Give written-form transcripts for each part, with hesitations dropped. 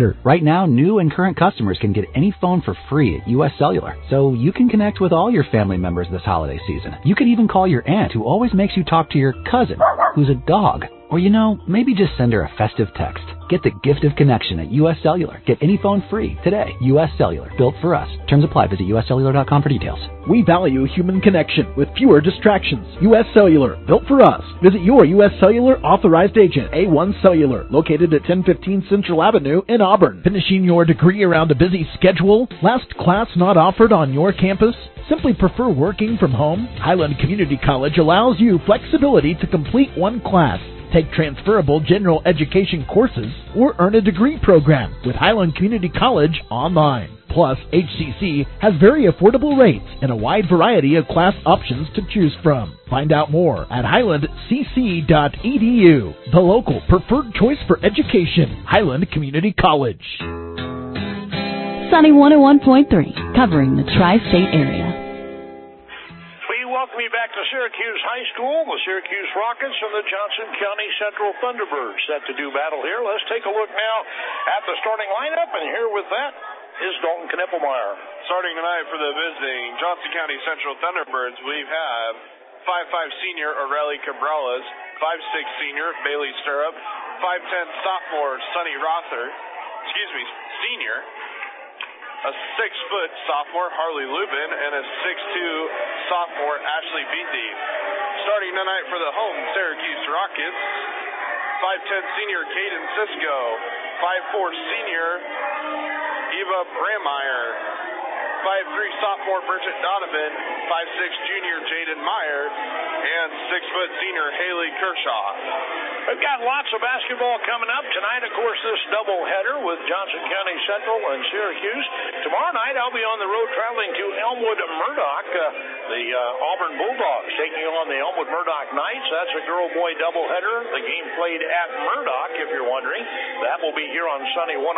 Right now, new and current customers can get any phone for free at U.S. Cellular, so you can connect with all your family members this holiday season. You could even call your aunt, who always makes you talk to your cousin, who's a dog. Or, maybe just send her a festive text. Get the gift of connection at U.S. Cellular. Get any phone free today. U.S. Cellular, built for us. Terms apply. Visit uscellular.com for details. We value human connection with fewer distractions. U.S. Cellular, built for us. Visit your U.S. Cellular authorized agent, A1 Cellular, located at 1015 Central Avenue in Auburn. Finishing your degree around a busy schedule? Last class not offered on your campus? Simply prefer working from home? Highland Community College allows you flexibility to complete one class, take transferable general education courses, or earn a degree program with Highland Community College online. Plus, HCC has very affordable rates and a wide variety of class options to choose from. Find out more at highlandcc.edu, the local preferred choice for education, Highland Community College. Sunny 101.3, covering the tri-state area. Welcome you back to Syracuse High School. The Syracuse Rockets and the Johnson County Central Thunderbirds set to do battle here. Let's take a look now at the starting lineup, and here with that is Dalton Knippelmeyer. Starting tonight for the visiting Johnson County Central Thunderbirds, we have 5'5" senior Aureli Cabrales, 5'6" senior Bailey Stirrup, 5'10" sophomore Sonny Rother, senior, a 6-foot sophomore, Harley Lubin, and a 6'2" sophomore, Ashley Beatty. Starting tonight for the home Syracuse Rockets, 5'10" senior Caden Cisco, 5'4" senior Eva Brandmeier, 5'3" sophomore Bridget Donovan, 5'6" junior Jaden Meyer, and 6-foot senior Haley Kershaw. We've got lots of basketball coming up tonight. Of course, this doubleheader with Johnson County Central and Syracuse. Tomorrow night, I'll be on the road traveling to Elmwood Murdoch. The Auburn Bulldogs taking on the Elmwood Murdoch Knights. That's a girl-boy doubleheader. The game played at Murdoch, if you're wondering. That will be here on Sunny 101.3.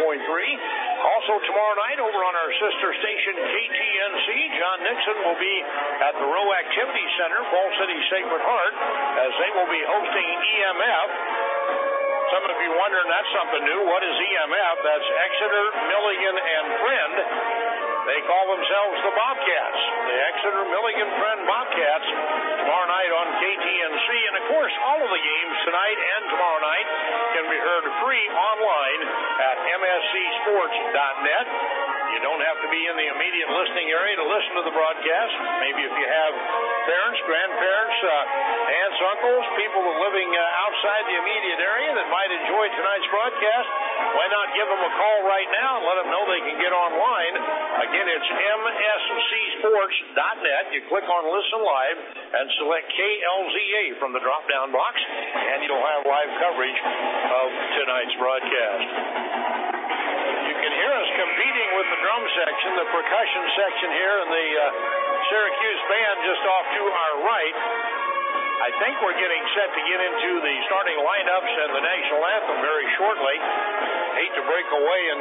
Also tomorrow night, over on our sister station KTNC, John Nixon will be at the Rowe Activity Center, Fall City Sacred Heart, as they will be hosting EMF. Some of you wondering, that's something new. What is EMF? That's Exeter, Milligan, and Friend. They call themselves the Bobcats. The Exeter, Milligan, Friend Bobcats tomorrow night on KTNC. And, of course, all of the games tonight and tomorrow night can be heard free online at mscsports.net. You don't have to be in the immediate listening area to listen to the broadcast. Maybe if you have parents, grandparents, aunts, uncles, people living outside the immediate area that might enjoy tonight's broadcast, why not give them a call right now and let them know they can get online. Again, it's mscsports.net. You click on Listen Live and select KLZA from the drop-down box, and you'll have live coverage of tonight's broadcast. You can hear us competing with the drum section, the percussion section here, and the Syracuse band just off to our right. I think we're getting set to get into the starting lineups and the national anthem very shortly. Hate to break away and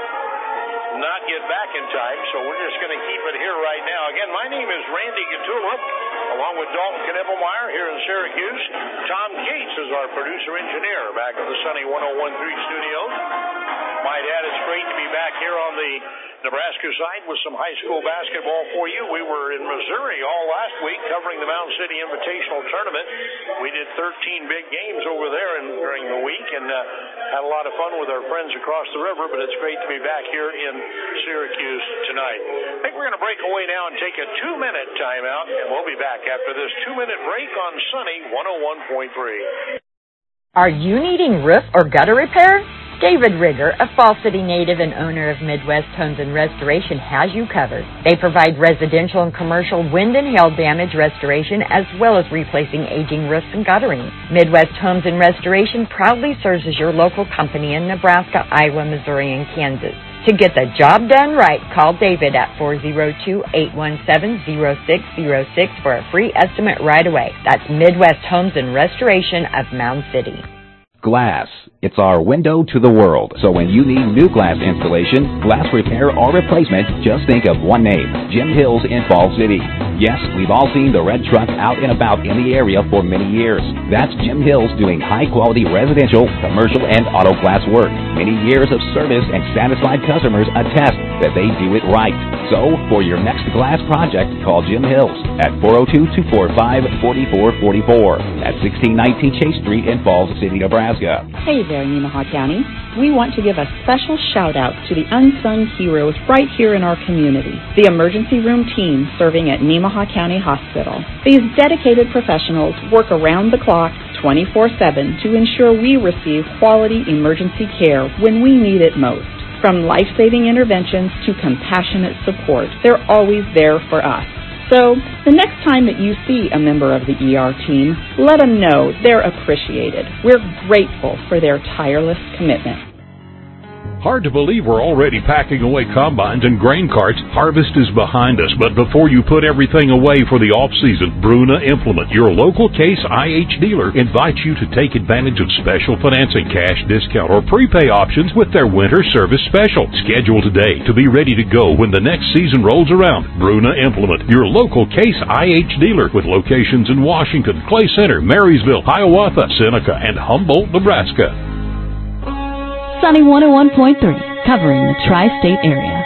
not get back in time, so we're just going to keep it here right now. Again, my name is Randy Gatula, along with Dalton Knippelmeyer here in Syracuse. Tom Cates is our producer-engineer back at the Sunny 101.3 studios. Might add, it's great to be back here on the Nebraska side with some high school basketball for you. We were in Missouri all last week covering the Mound City Invitational Tournament. We did 13 big games over there during the week and had a lot of fun with our friends across the river, but it's great to be back here in Syracuse tonight. I think we're going to break away now and take a 2-minute timeout, and we'll be back after this 2-minute break on Sunny 101.3. Are you needing roof or gutter repair? David Rigger, a Fall City native and owner of Midwest Homes and Restoration, has you covered. They provide residential and commercial wind and hail damage restoration as well as replacing aging roofs and guttering. Midwest Homes and Restoration proudly serves as your local company in Nebraska, Iowa, Missouri, and Kansas. To get the job done right, call David at 402-817-0606 for a free estimate right away. That's Midwest Homes and Restoration of Mound City. Glass It's our window to the world. So when you need new glass installation, glass repair, or replacement, just think of one name, Jim Hills in Falls City. Yes, we've all seen the red truck out and about in the area for many years. That's Jim Hills doing high-quality residential, commercial, and auto glass work. Many years of service and satisfied customers attest that they do it right. So, for your next glass project, call Jim Hills at 402-245-4444 at 1619 Chase Street in Falls City, Nebraska. Hey there, Nemaha County. We want to give a special shout-out to the unsung heroes right here in our community, the emergency room team serving at Nemaha County Hospital. These dedicated professionals work around the clock 24/7 to ensure we receive quality emergency care when we need it most. From life-saving interventions to compassionate support, they're always there for us. So, the next time that you see a member of the ER team, let them know they're appreciated. We're grateful for their tireless commitment. Hard to believe we're already packing away combines and grain carts. Harvest is behind us, but before you put everything away for the off-season, Bruna Implement, your local Case IH dealer, invites you to take advantage of special financing, cash discount, or prepay options with their winter service special. Schedule today to be ready to go when the next season rolls around. Bruna Implement, your local Case IH dealer, with locations in Washington, Clay Center, Marysville, Hiawatha, Seneca, and Humboldt, Nebraska. Sunny 101.3, covering the tri-state area.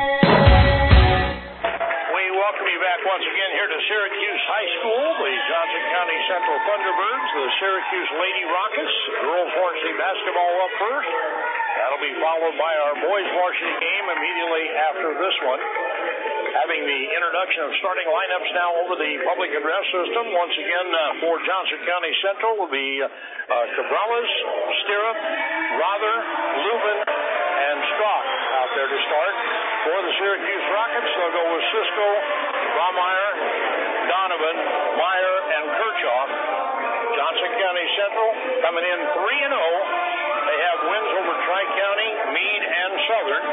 We welcome you back once again here to Syracuse High School, the Johnson County Central Thunderbirds, the Syracuse Lady Rockets, girls varsity basketball up first. That'll be followed by our boys varsity game immediately after this one. Having the introduction of starting lineups now over the public address system. Once again, for Johnson County Central will be Cabrales, Stirrup, Rother, Lubin, and Strock out there to start. For the Syracuse Rockets, they'll go with Cisco, Baumeier, Donovan, Meyer, and Kirchhoff. Johnson County Central coming in 3-0. They have wins over Tri-County, Meade, and Southern.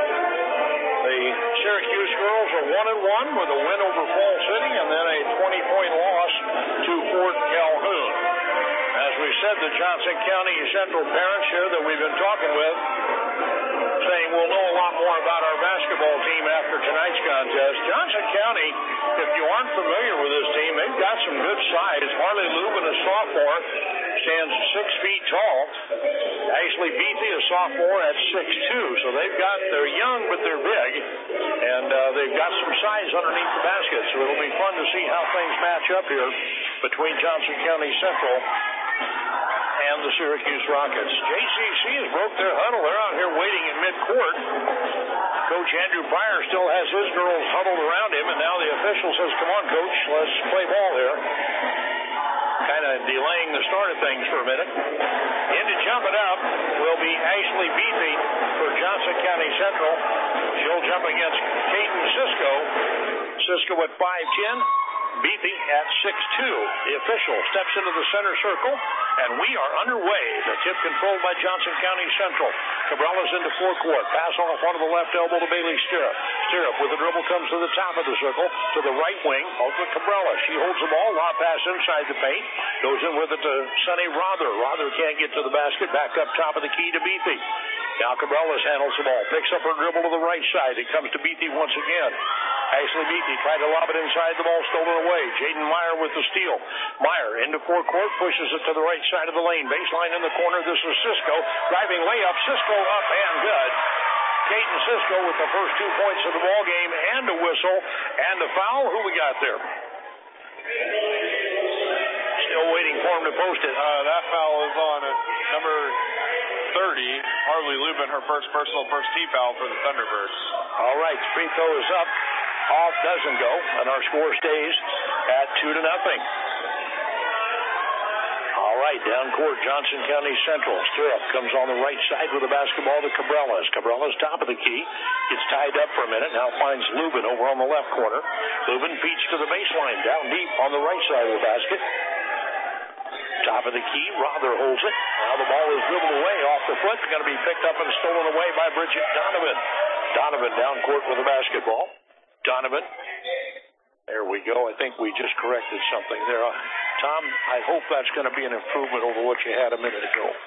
The Syracuse girls are 1-1 with a win over Falls City and then a 20-point loss to Fort Calhoun. As we said, the Johnson County Central parents here that we've been talking with saying we'll know a lot more about our basketball team after tonight's contest. Johnson County, if you aren't familiar with this team, they've got some good size. Harley Lubin, a sophomore, stands 6 feet tall. Ashley Beatty, a sophomore, at 6'2". So they're young, but they're big. And they've got some size underneath the basket. So it'll be fun to see how things match up here between Johnson County Central and the Syracuse Rockets. JCC has broke their huddle. They're out here waiting in midcourt. Coach Andrew Pryor still has his girls huddled around him, and now the official says, come on, Coach, let's play ball here. Kind of delaying the start of things for a minute. In to jump it up will be Ashley Beatty for Johnson County Central. She'll jump against Caden Cisco. Cisco at 5'10". Beatty at 6'2". The official steps into the center circle, and we are underway. The tip controlled by Johnson County Central. Cabrales into forecourt. Pass off onto the left elbow to Bailey Stirrup. Stirrup with the dribble comes to the top of the circle, to the right wing. Over to Cabrales. She holds the ball. Lob pass inside the paint. Goes in with it to Sonny Rother. Rother can't get to the basket. Back up top of the key to Beatty. Now Cabrales handles the ball. Picks up her dribble to the right side. It comes to Beatty once again. Ashley Beatty tried to lob it inside. The ball stolen away. Jaden Meyer with the steal. Meyer into forecourt. Pushes it to the right side of the lane. Baseline in the corner. This is Cisco. Driving layup. Cisco up and good. Caden Cisco with the first 2 points of the ball game and a whistle and a foul. Who we got there? Still waiting for him to post it. That foul is on number 30, Harley Lubin, her first team foul for the Thunderbirds. All right, free throw is up. Off doesn't go, and our score stays at 2-0. All right, down court, Johnson County Central. Stirrup comes on the right side with the basketball to Cabrales. Cabrales top of the key. Gets tied up for a minute. Now finds Lubin over on the left corner. Lubin feeds to the baseline, down deep on the right side of the basket. Top of the key, Rother holds it. Now the ball is dribbled away off the foot. It's going to be picked up and stolen away by Bridget Donovan. Donovan down court with the basketball. Donovan. There we go. I think we just corrected something there. Tom, I hope that's going to be an improvement over what you had a minute ago.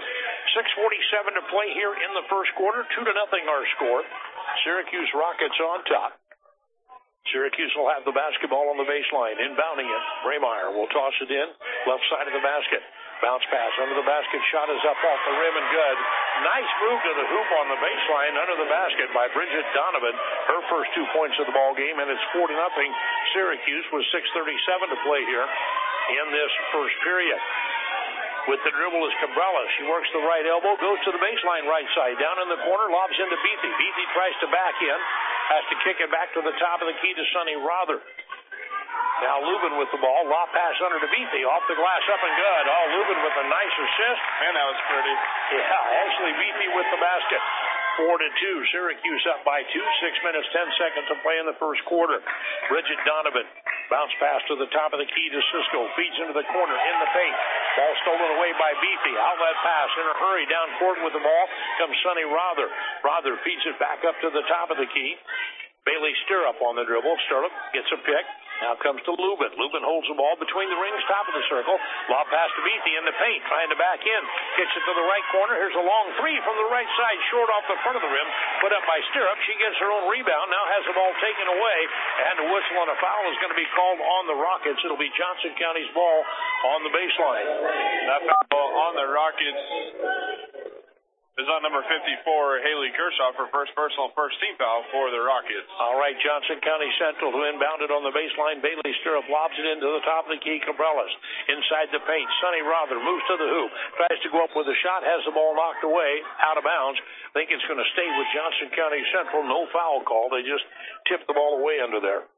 6:47 to play here in the first quarter. 2-0 our score. Syracuse Rockets on top. Syracuse will have the basketball on the baseline. Inbounding it. Braymeyer will toss it in. Left side of the basket. Bounce pass under the basket. Shot is up off the rim and good. Nice move to the hoop on the baseline under the basket by Bridget Donovan. Her first 2 points of the ball game, and it's 4-0 Syracuse with 6:37 to play here in this first period. With the dribble is Cabrera. She works the right elbow, goes to the baseline right side. Down in the corner, lobs into Beatty. Beatty tries to back in. Has to kick it back to the top of the key to Sonny Rother. Now Lubin with the ball. Lob pass under to Beatty. Off the glass, up and good. Oh, Lubin with a nice assist. Man, that was pretty. Yeah, Ashley Beatty with the basket. 4-2. Syracuse up by 2. 6 minutes, 10 seconds to play in the first quarter. Bridget Donovan. Bounce pass to the top of the key to Cisco. Feeds into the corner in the paint. Ball stolen away by Beatty. Outlet pass in a hurry. Down court with the ball comes Sonny Rother. Rother feeds it back up to the top of the key. Bailey Stirrup on the dribble. Stirrup gets a pick. Now comes to Lubin. Lubin holds the ball between the rings, top of the circle. Lob pass to Beatty in the paint, trying to back in. Kicks it to the right corner. Here's a long three from the right side, short off the front of the rim. Put up by Stirrup. She gets her own rebound. Now has the ball taken away. And a whistle and a foul is going to be called on the Rockets. It'll be Johnson County's ball on the baseline. That foul on the Rockets is on number 54, Haley Kershaw, for first personal, first team foul for the Rockets. All right, Johnson County Central, who inbounded on the baseline. Bailey Stirrup lobs it into the top of the key. Cabrelas inside the paint. Sonny Rother moves to the hoop. Tries to go up with a shot. Has the ball knocked away, out of bounds. Think it's going to stay with Johnson County Central. No foul call. They just tipped the ball away under there.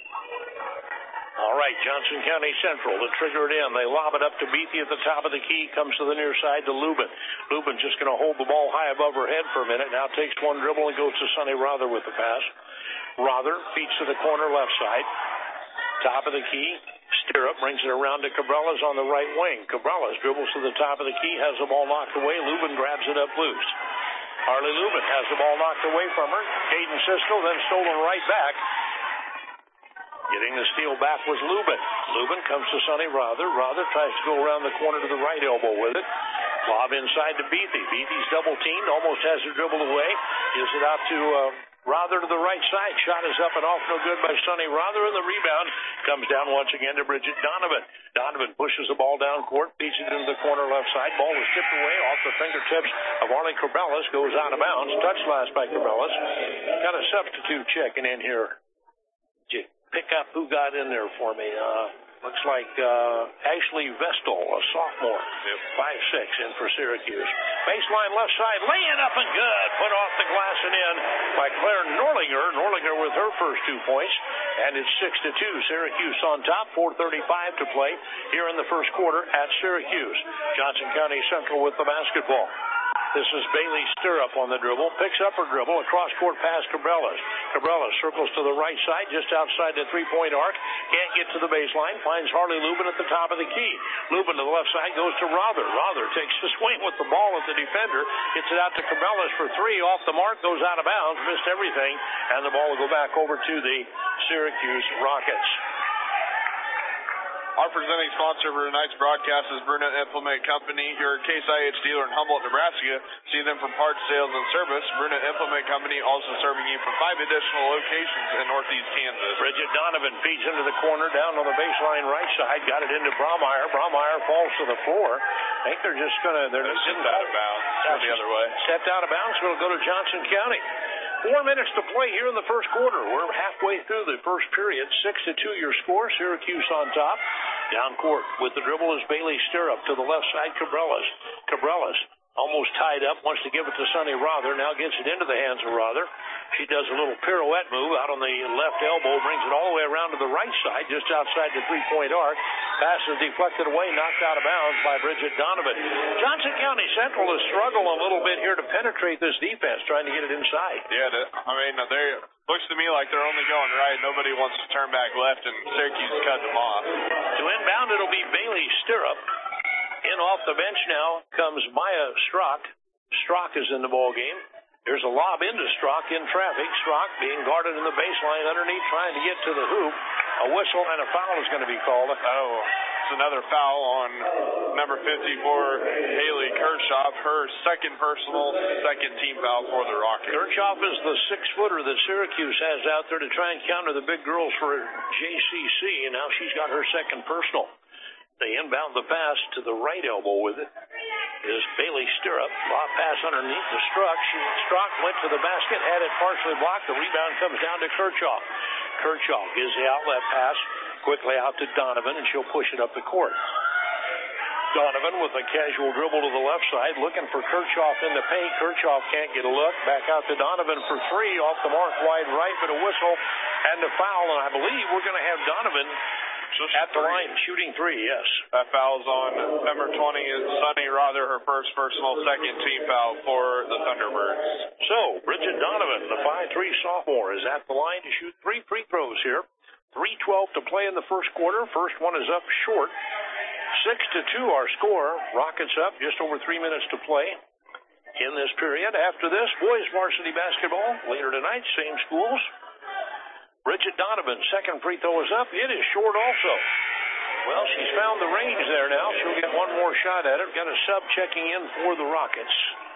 All right, Johnson County Central to trigger it in. They lob it up to Beatty at the top of the key. Comes to the near side to Lubin. Lubin just going to hold the ball high above her head for a minute. Now takes one dribble and goes to Sonny Rother with the pass. Rother feeds to the corner left side. Top of the key. Stirrup brings it around to Cabrelas on the right wing. Cabrelas dribbles to the top of the key. Has the ball knocked away. Lubin grabs it up loose. Harley Lubin has the ball knocked away from her. Caden Cisco then stolen right back. Getting the steal back was Lubin. Lubin comes to Sonny Rother. Rother tries to go around the corner to the right elbow with it. Lob inside to Beatty. Beatty's double teamed. Almost has it dribbled away. Gives it out to Rother to the right side. Shot is up and off. No good by Sonny Rother. And the rebound comes down once again to Bridget Donovan. Donovan pushes the ball down court. Feeds it into the corner left side. Ball was tipped away off the fingertips of Arlen Cabrelas. Goes out of bounds. Touched last by Cabrelas. Got a substitute checking in here. Pick up who got in there for me. Looks like Ashley Vestal, a sophomore, 5'6", in for Syracuse. Baseline left side, laying up and good. Put off the glass and in by Claire Norlinger. Norlinger with her first 2 points. And it's 6-2. Syracuse on top, 4:35 to play here in the first quarter at Syracuse. Johnson County Central with the basketball. This is Bailey Stirrup on the dribble. Picks up her dribble. A cross-court pass, Cabrelas. Cabrelas circles to the right side, just outside the three-point arc. Can't get to the baseline. Finds Harley Lubin at the top of the key. Lubin to the left side goes to Rother. Rother takes the swing with the ball at the defender. Gets it out to Cabrelas for three. Off the mark. Goes out of bounds. Missed everything. And the ball will go back over to the Syracuse Rockets. Our presenting sponsor for tonight's broadcast is Brunette Implement Company, your Case IH dealer in Humboldt, Nebraska. See them for parts, sales, and service. Brunette Implement Company also serving you from 5 additional locations in northeast Kansas. Bridget Donovan feeds into the corner down on the baseline right side. Got it into Braumeyer. Braumeyer falls to the floor. I think they're just going to... They're just out of bounds. Go the other way. Stepped out of bounds, so it'll go to Johnson County. 4 minutes to play here in the first quarter. We're halfway through the first period. 6-2 your score. Syracuse on top. Down court with the dribble is Bailey Stirrup to the left side. Cabrelas. Cabrelas almost tied up. Wants to give it to Sonny Rother. Now gets it into the hands of Rother. She does a little pirouette move out on the left elbow. Brings it all the way around to the right side, just outside the three-point arc. Pass is deflected away, knocked out of bounds by Bridget Donovan. Johnson County Central has struggled a little bit here to penetrate this defense, trying to get it inside. Yeah, they looks to me like they're only going right. Nobody wants to turn back left, and Syracuse cut them off. To inbound, it'll be Bailey Stirrup. In off the bench now comes Maya Strock. Strock is in the ball game. There's a lob into Strock in traffic. Strock being guarded in the baseline underneath, trying to get to the hoop. A whistle and a foul is going to be called. Oh, so another foul on number 54, Haley Kirchhoff, her second personal, second team foul for the Rockets. Kirchhoff is the 6-footer that Syracuse has out there to try and counter the big girls for JCC, and now she's got her second personal. They inbound the pass to the right elbow with it. Is Bailey Stirrup. Lob pass underneath to Strzok. Strzok went to the basket, had it partially blocked. The rebound comes down to Kirchhoff. Kirchhoff gives the outlet pass quickly out to Donovan, and she'll push it up the court. Donovan with a casual dribble to the left side, looking for Kirchhoff in the paint. Kirchhoff can't get a look. Back out to Donovan for three, off the mark, wide right, but a whistle and a foul. And I believe we're going to have Donovan at the line shooting three, yes. That foul's on number 20 is Sunny Rother, her first personal, second team foul for the Thunderbirds. So, Bridget Donovan, the 5'3" sophomore, is at the line to shoot 3 free throws here. 3:12 to play in the first quarter. First one is up short. 6-2 our score. Rockets up, just over 3 minutes to play in this period. After this, boys varsity basketball. Later tonight, same schools. Bridget Donovan, second free throw is up. It is short also. Well, she's found the range there now. She'll get one more shot at it. Got a sub checking in for the Rockets.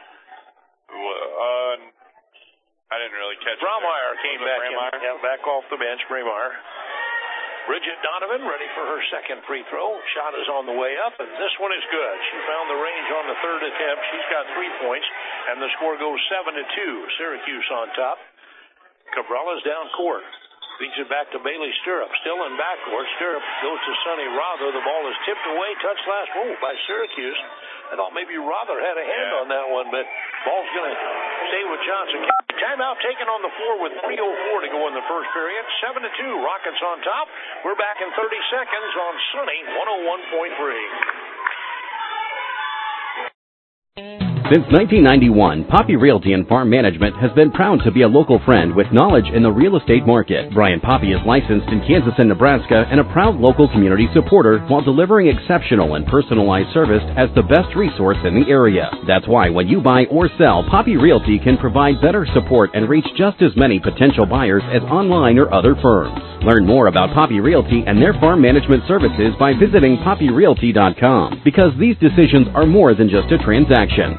I didn't really catch Braumeyer came back in. Yeah, back off the bench, Braumeyer. Bridget Donovan ready for her second free throw. Shot is on the way up, and this one is good. She found the range on the third attempt. She's got 3 points, and the score goes 7-2. Syracuse on top. Cabrella's down court. Feeds it back to Bailey Stirrup. Still in backcourt. Stirrup goes to Sunny Rother. The ball is tipped away. Touched last move by Syracuse. I thought maybe Rother had a hand on that one, but ball's going to stay with Johnson. Timeout taken on the floor with 3:04 to go in the first period. 7-2. Rockets on top. We're back in 30 seconds on Sunny 101.3. Since 1991, Poppy Realty and Farm Management has been proud to be a local friend with knowledge in the real estate market. Brian Poppy is licensed in Kansas and Nebraska and a proud local community supporter while delivering exceptional and personalized service as the best resource in the area. That's why when you buy or sell, Poppy Realty can provide better support and reach just as many potential buyers as online or other firms. Learn more about Poppy Realty and their farm management services by visiting poppyrealty.com, because these decisions are more than just a transaction.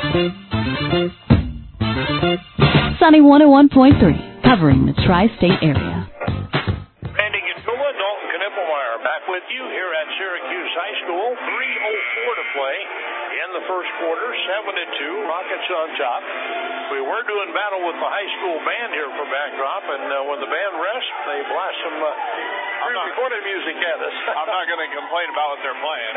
Sunny 101.3, covering the tri-state area. Randy Gatula, Dalton Knippelmeyer back with you here at Syracuse High School. 3:04 to play in the first quarter. 7-2, Rockets on top. We were doing battle with the high school band here for backdrop, and when the band rests, they blast some pre-recorded music at us. I'm not going to complain about what they're playing.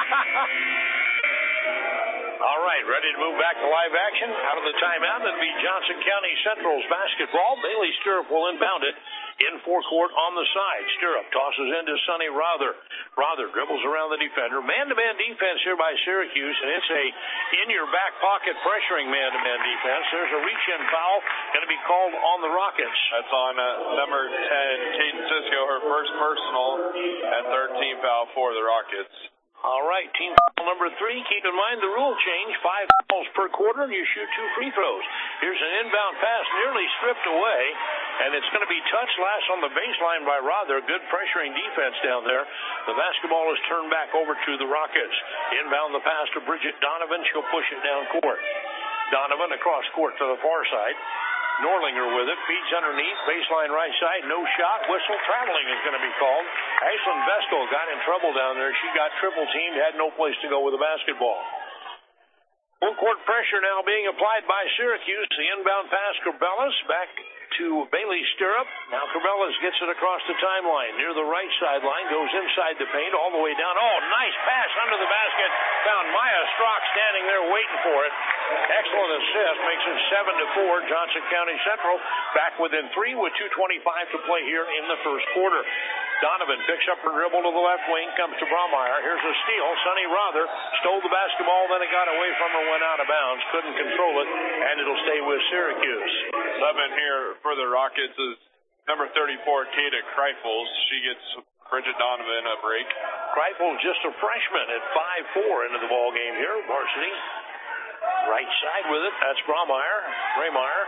All right, ready to move back to live action. Out of the timeout, that'll be Johnson County Central's basketball. Bailey Stirrup will inbound it in forecourt on the side. Stirrup tosses into Sunny Rother. Rother dribbles around the defender. Man-to-man defense here by Syracuse, and it's a in-your-back pocket pressuring man-to-man defense. There's a reach-in foul going to be called on the Rockets. That's on number 10, Kate Cisco, her first personal and third team foul for the Rockets. All right, team foul number 3. Keep in mind the rule change, 5 fouls per quarter, and you shoot 2 free throws. Here's an inbound pass nearly stripped away, and it's going to be touched last on the baseline by Rother. Good pressuring defense down there. The basketball is turned back over to the Rockets. Inbound the pass to Bridget Donovan. She'll push it down court. Donovan across court to the far side. Norlinger with it, feeds underneath, baseline right side, no shot, whistle, traveling is going to be called. Ashlyn Vestal got in trouble down there. She got triple teamed, had no place to go with the basketball. Full court pressure now being applied by Syracuse. The inbound pass, Cabrella's back to Bailey Stirrup. Now Cabrella's gets it across the timeline near the right sideline, goes inside the paint all the way down. Oh, nice pass under the basket. Found Maya Strzok standing there waiting for it. Excellent assist, makes it 7-4. Johnson County Central back within 3 with 2:25 to play here in the first quarter. Donovan picks up her dribble to the left wing, comes to Braumeyer. Here's a steal. Sunny Rother stole the basketball, then it got away from her, went out of bounds, couldn't control it, and it'll stay with Syracuse. 7 here for the Rockets is number 34, Kata Kreifels. She gets Bridget Donovan a break. Kreifels just a freshman at 5'4" into the ball game here, varsity. Right side with it, that's Braumeyer.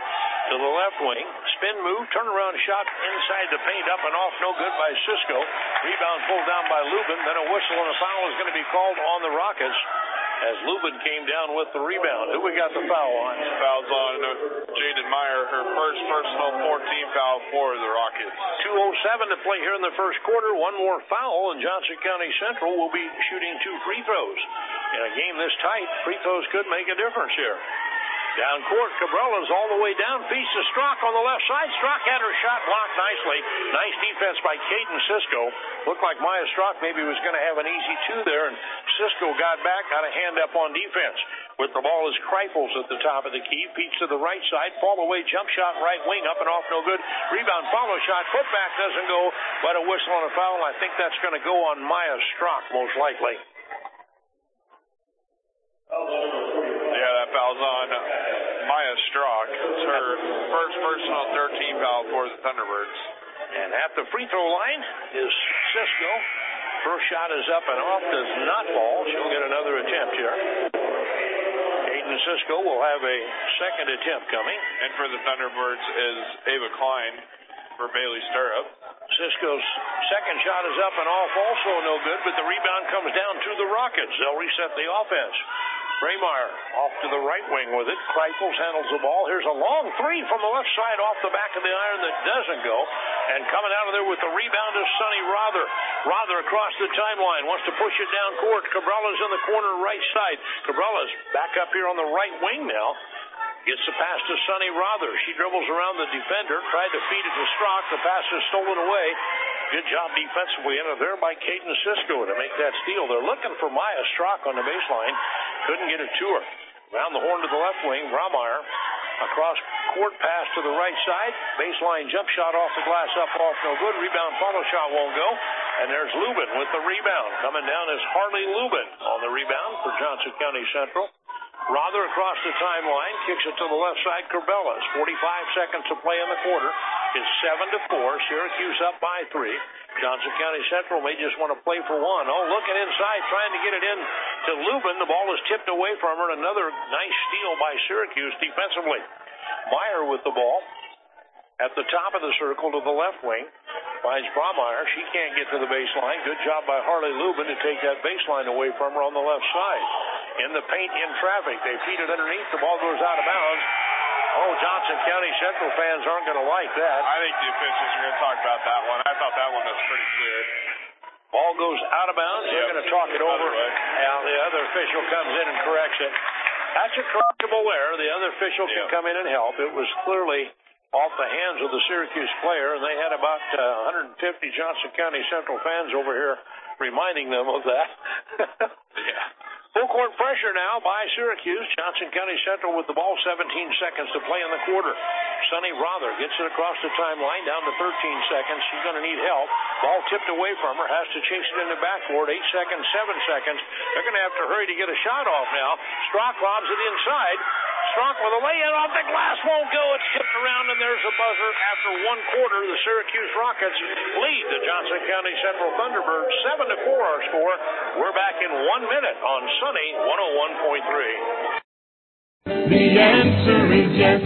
to the left wing. Spin move, turnaround shot inside the paint, up and off, no good by Cisco. Rebound pulled down by Lubin. Then a whistle and a foul is going to be called on the Rockets as Lubin came down with the rebound. Who we got the foul on? Foul's on Jaden Meyer, her first personal 14 foul for the Rockets. 2:07 to play here in the first quarter. One more foul, and Johnson County Central will be shooting 2 free throws. In a game this tight, free throws could make a difference here. Down court, Cabrella's all the way down, feeds to Strock on the left side. Strock had her shot blocked nicely. Nice defense by Caden Cisco. Looked like Maya Strock maybe was going to have an easy 2 there, and Cisco got back, got a hand up on defense. With the ball is Kreifels at the top of the key. Peeks to the right side, fall away, jump shot, right wing, up and off, no good. Rebound, follow shot, putback doesn't go, but a whistle and a foul. I think that's going to go on Maya Strock, most likely. Yeah, that foul's on Maya Strock. It's her first personal 13 foul for the Thunderbirds. And at the free throw line is Cisco. First shot is up and off, does not fall. She'll get another attempt here. Aiden Cisco will have a second attempt coming. And for the Thunderbirds is Ava Klein for Bailey Stirrup. Cisco's second shot is up and off, also no good, but the rebound comes down to the Rockets. They'll reset the offense. Braemar off to the right wing with it. Kreifels handles the ball. Here's a long 3 from the left side off the back of the iron that doesn't go. And coming out of there with the rebound is Sonny Rother. Rother across the timeline. Wants to push it down court. Cabrella's in the corner right side. Cabrella's back up here on the right wing now. Gets the pass to Sonny Rother. She dribbles around the defender. Tried to feed it to Strock. The pass is stolen away. Good job defensively in there by Caden Cisco to make that steal. They're looking for Maya Strock on the baseline. Couldn't get it to her. Round the horn to the left wing. Braumeier across court pass to the right side. Baseline jump shot off the glass, up off, no good. Rebound follow shot won't go. And there's Lubin with the rebound. Coming down is Harley Lubin on the rebound for Johnson County Central. Rother across the timeline, kicks it to the left side. Cabrella's 45 seconds to play in the quarter. It's 7-4. Syracuse up by 3. Johnson County Central may just want to play for one. Oh, looking inside, trying to get it in to Lubin. The ball is tipped away from her. Another nice steal by Syracuse defensively. Meyer with the ball at the top of the circle to the left wing. Finds Braumeier. She can't get to the baseline. Good job by Harley Lubin to take that baseline away from her on the left side. In the paint, in traffic. They feed it underneath. The ball goes out of bounds. Oh, Johnson County Central fans aren't going to like that. I think the officials are going to talk about that one. I thought that one was pretty clear. Ball goes out of bounds. They're going to talk it over. Yeah, the other official comes in and corrects it. That's a correctable error. The other official can come in and help. It was clearly off the hands of the Syracuse player, and they had about 150 Johnson County Central fans over here reminding them of that. Yeah. Full court pressure now by Syracuse. Johnson County Central with the ball, 17 seconds to play in the quarter. Sonny Rother gets it across the timeline, down to 13 seconds. She's going to need help. Ball tipped away from her, has to chase it in the backcourt. 8 seconds, 7 seconds. They're going to have to hurry to get a shot off now. Strock lobs it inside. Strock with a lay-in off the glass, won't go. It's tipped around, and there's a buzzer. After one quarter, the Syracuse Rockets lead the Johnson County Central Thunderbirds. 7-4 our score. We're back in 1 minute on Sunny 101.3. The answer is yes.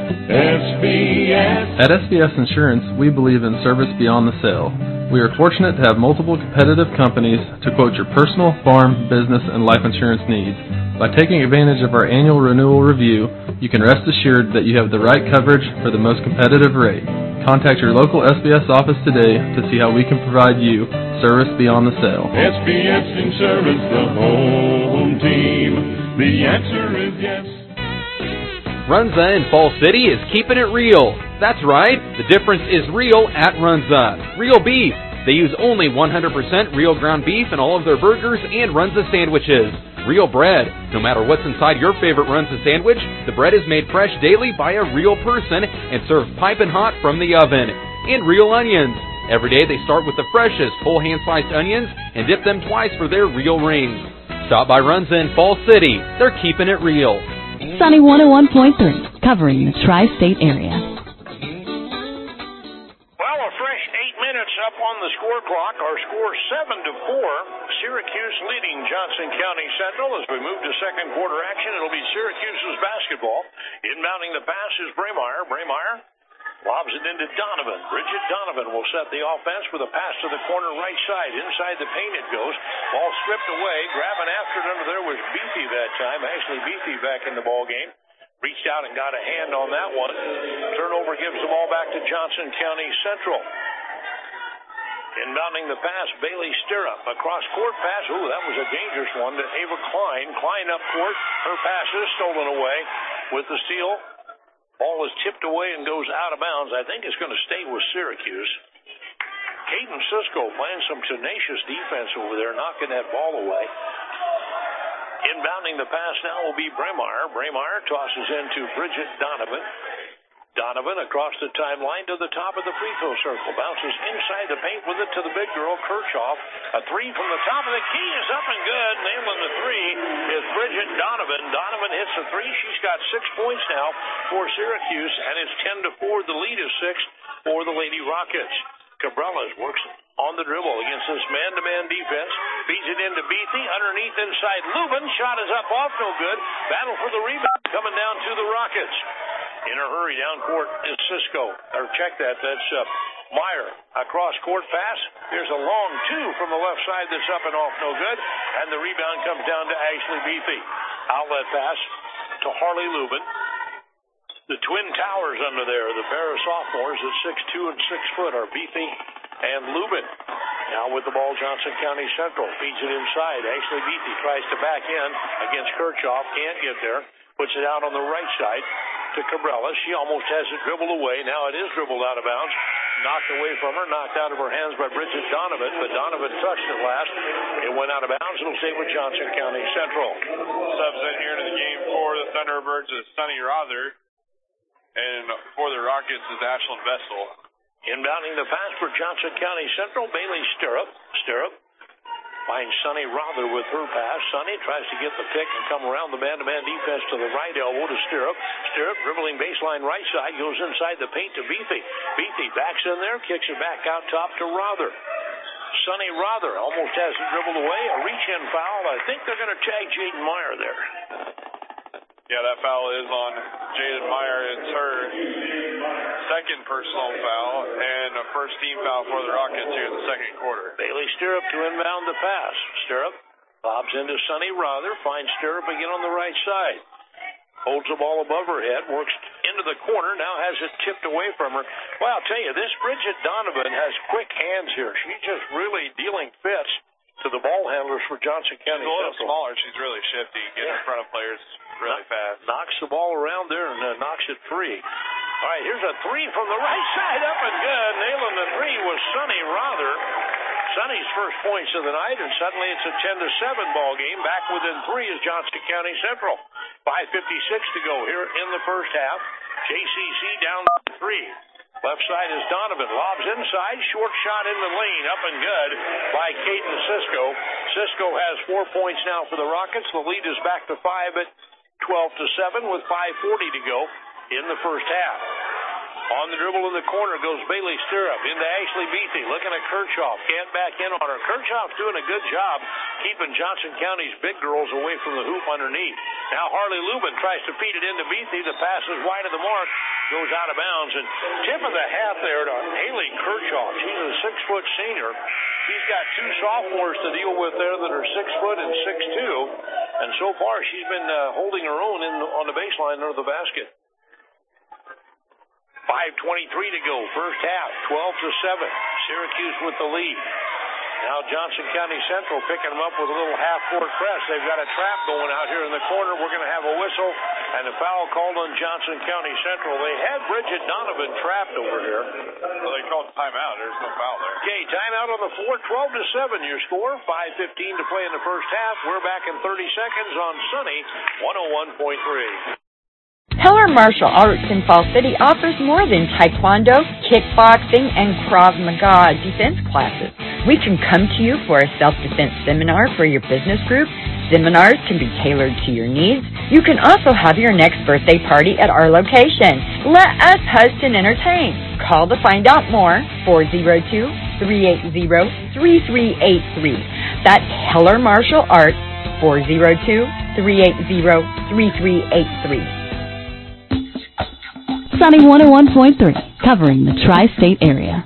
SBS. At SBS Insurance, we believe in service beyond the sale. We are fortunate to have multiple competitive companies to quote your personal, farm, business, and life insurance needs. By taking advantage of our annual renewal review, you can rest assured that you have the right coverage for the most competitive rate. Contact your local SBS office today to see how we can provide you service beyond the sale. SBS Insurance, the home team. The answer is yes. Runza in Fall City is keeping it real. That's right, the difference is real at Runza. Real beef. They use only 100% real ground beef in all of their burgers and Runza sandwiches. Real bread. No matter what's inside your favorite Runza sandwich, the bread is made fresh daily by a real person and served piping hot from the oven. And real onions. Every day they start with the freshest whole hand-sliced onions and dip them twice for their real rings. Stop by Runza in Fall City. They're keeping it real. Sunny 101.3, covering the tri-state area. Well, a fresh 8 minutes up on the score o'clock. Our score 7-4. Syracuse leading Johnson County Central. As we move to second quarter action, it'll be Syracuse's basketball. Inbounding the pass is Braymeyer. Braymeyer lobs it into Donovan. Bridget Donovan will set the offense with a pass to the corner right side. Inside the paint it goes. Ball stripped away. Grabbing after it under there was Beatty that time. Ashley Beatty back in the ball game. Reached out and got a hand on that one. Turnover gives the ball back to Johnson County Central. Inbounding the pass, Bailey Stirrup. Across court pass. Ooh, that was a dangerous one to Ava Klein. Klein up court. Her pass is stolen away with the steal. Ball is tipped away and goes out of bounds. I think it's going to stay with Syracuse. Caden Cisco playing some tenacious defense over there, knocking that ball away. Inbounding the pass now will be Braymeyer. Braymeyer tosses into Bridget Donovan. Donovan across the timeline to the top of the free throw circle. Bounces inside the paint with it to the big girl, Kirchhoff. A three from the top of the key is up and good. Nailing the three is Bridget Donovan. Donovan hits the three. She's got 6 points now for Syracuse, and it's 10-4. The lead is 6 for the Lady Rockets. Cabrelas works on the dribble against this man-to-man defense. Feeds it into Beatty. Underneath inside Lubin. Shot is up off, no good. Battle for the rebound coming down to the Rockets. In a hurry, down court is Cisco. Or check that. That's Meyer. Across court pass. There's a long two from the left side that's up and off, no good. And the rebound comes down to Ashley Beatty. Outlet pass to Harley Lubin. The Twin Towers under there, the pair of sophomores at 6'2" and 6 foot are Beatty and Lubin. Now with the ball, Johnson County Central feeds it inside. Ashley Beatty tries to back in against Kirchhoff. Can't get there. Puts it out on the right side to Cabrelas. She almost has it dribbled away. Now it is dribbled out of bounds. Knocked away from her. Knocked out of her hands by Bridget Donovan. But Donovan touched it last. It went out of bounds. It'll stay with Johnson County Central. Subs in here to the game for the Thunderbirds is Sunny Rother. And for the Rockets is Ashlyn Vessel. Inbounding the pass for Johnson County Central, Bailey Stirrup. Stirrup finds Sunny Rother with her pass. Sunny tries to get the pick and come around the man-to-man defense to the right elbow to Stirrup. Stirrup dribbling baseline right side, goes inside the paint to Beatty. Beatty backs in there, kicks it back out top to Rother. Sunny Rother almost has it dribbled away. A reach-in foul. I think they're going to tag Jaden Meyer there. Yeah, that foul is on Jaden Meyer. It's her second personal foul and a first team foul for the Rockets here in the second quarter. Bailey Stirrup to inbound the pass. Stirrup lobs into Sunny Rother, finds Stirrup again on the right side. Holds the ball above her head, works into the corner, now has it tipped away from her. Well, I'll tell you, this Bridget Donovan has quick hands here. She's just really dealing fits to the ball handlers for Johnson County Central. She's a little smaller. She's really shifty, getting in front of players really fast. Knocks the ball around there and knocks it free. All right, here's a three from the right side, up and good. Nailing the three was Sunny Rother. Sunny's first points of the night, and suddenly it's a 10-7 ball game. Back within three is Johnson County Central. 5:56 to go here in the first half. JCC down 3. Left side is Donovan. Lobs inside. Short shot in the lane. Up and good by Caden Cisco. Cisco has 4 points now for the Rockets. The lead is back to 5 at 12-7 with 5:40 to go in the first half. On the dribble in the corner goes Bailey Stirrup into Ashley Beatty. Looking at Kirchhoff. Can't back in on her. Kirchhoff's doing a good job keeping Johnson County's big girls away from the hoop underneath. Now Harley Lubin tries to feed it into Beatty. The pass is wide of the mark. Goes out of bounds. And tip of the hat there to Haley Kirchhoff. She's a 6-foot senior. She's got two sophomores to deal with there that are 6 foot and 6'2". And so far she's been holding her own on the baseline under the basket. 5:23 to go, first half, 12-7. Syracuse with the lead. Now Johnson County Central picking them up with a little half-court press. They've got a trap going out here in the corner. We're going to have a whistle and a foul called on Johnson County Central. They had Bridget Donovan trapped over here. Well, they called timeout. There's no foul there. Okay, timeout on the floor, 12-7 your score. 5:15 to play in the first half. We're back in 30 seconds on Sunny 101.3. Heller Martial Arts in Fall City offers more than taekwondo, kickboxing, and Krav Maga defense classes. We can come to you for a self-defense seminar for your business group. Seminars can be tailored to your needs. You can also have your next birthday party at our location. Let us host and entertain. Call to find out more, 402 402-380-3383. That's Heller Martial Arts, 402-380-3383. Sunny 101.3, covering the tri-state area.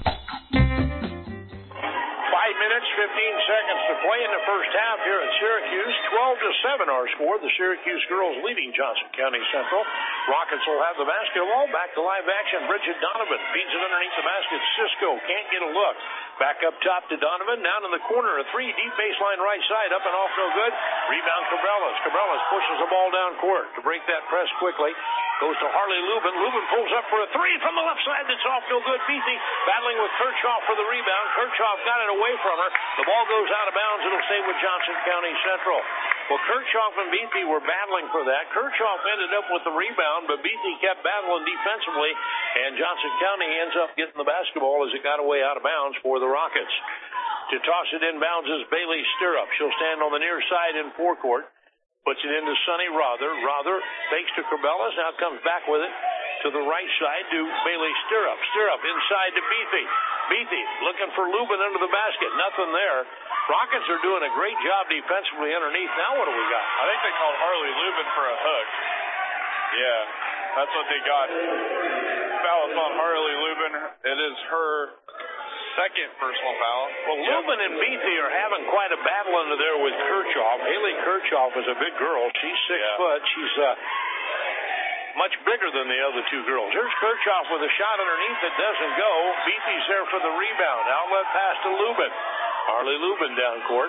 5 minutes, 15 seconds to play in the first half here at Syracuse. 12-7 our score. The Syracuse girls leading Johnson County Central. Rockets will have the basketball. Back to live action. Bridget Donovan feeds it underneath the basket. Cisco can't get a look. Back up top to Donovan. Down in the corner, a three. Deep baseline right side. Up and off, no good. Rebound Cabrelas. Cabrelas pushes the ball down court to break that press quickly. Goes to Harley Lubin. Lubin pulls up for a three from the left side. That's off, no good. Beatty battling with Kirchhoff for the rebound. Kirchhoff got it away from her. The ball goes out of bounds. It'll stay with Johnson County Central. Well, Kirchhoff and Beatty were battling for that. Kirchhoff ended up with the rebound, but Beatty kept battling defensively, and Johnson County ends up getting the basketball as it got away out of bounds for the Rockets. To toss it inbounds is Bailey Stirrup. She'll stand on the near side in forecourt. Puts it into Sonny Rother. Rother fakes to Cabrelas. Now comes back with it to the right side to Bailey Stirrup. Stirrup inside to Beatty. Beatty looking for Lubin under the basket. Nothing there. Rockets are doing a great job defensively underneath. Now what do we got? I think they called Harley Lubin for a hook. Yeah, that's what they got. Foul is on Harley Lubin. It is her second personal foul. Well, Lubin and Beatty are having quite a battle under there with Kirchhoff. Haley Kirchhoff is a big girl. She's 6 foot. She's much bigger than the other two girls. Here's Kirchhoff with a shot underneath that doesn't go. Beatty's there for the rebound. Outlet pass to Lubin. Harley Lubin down court.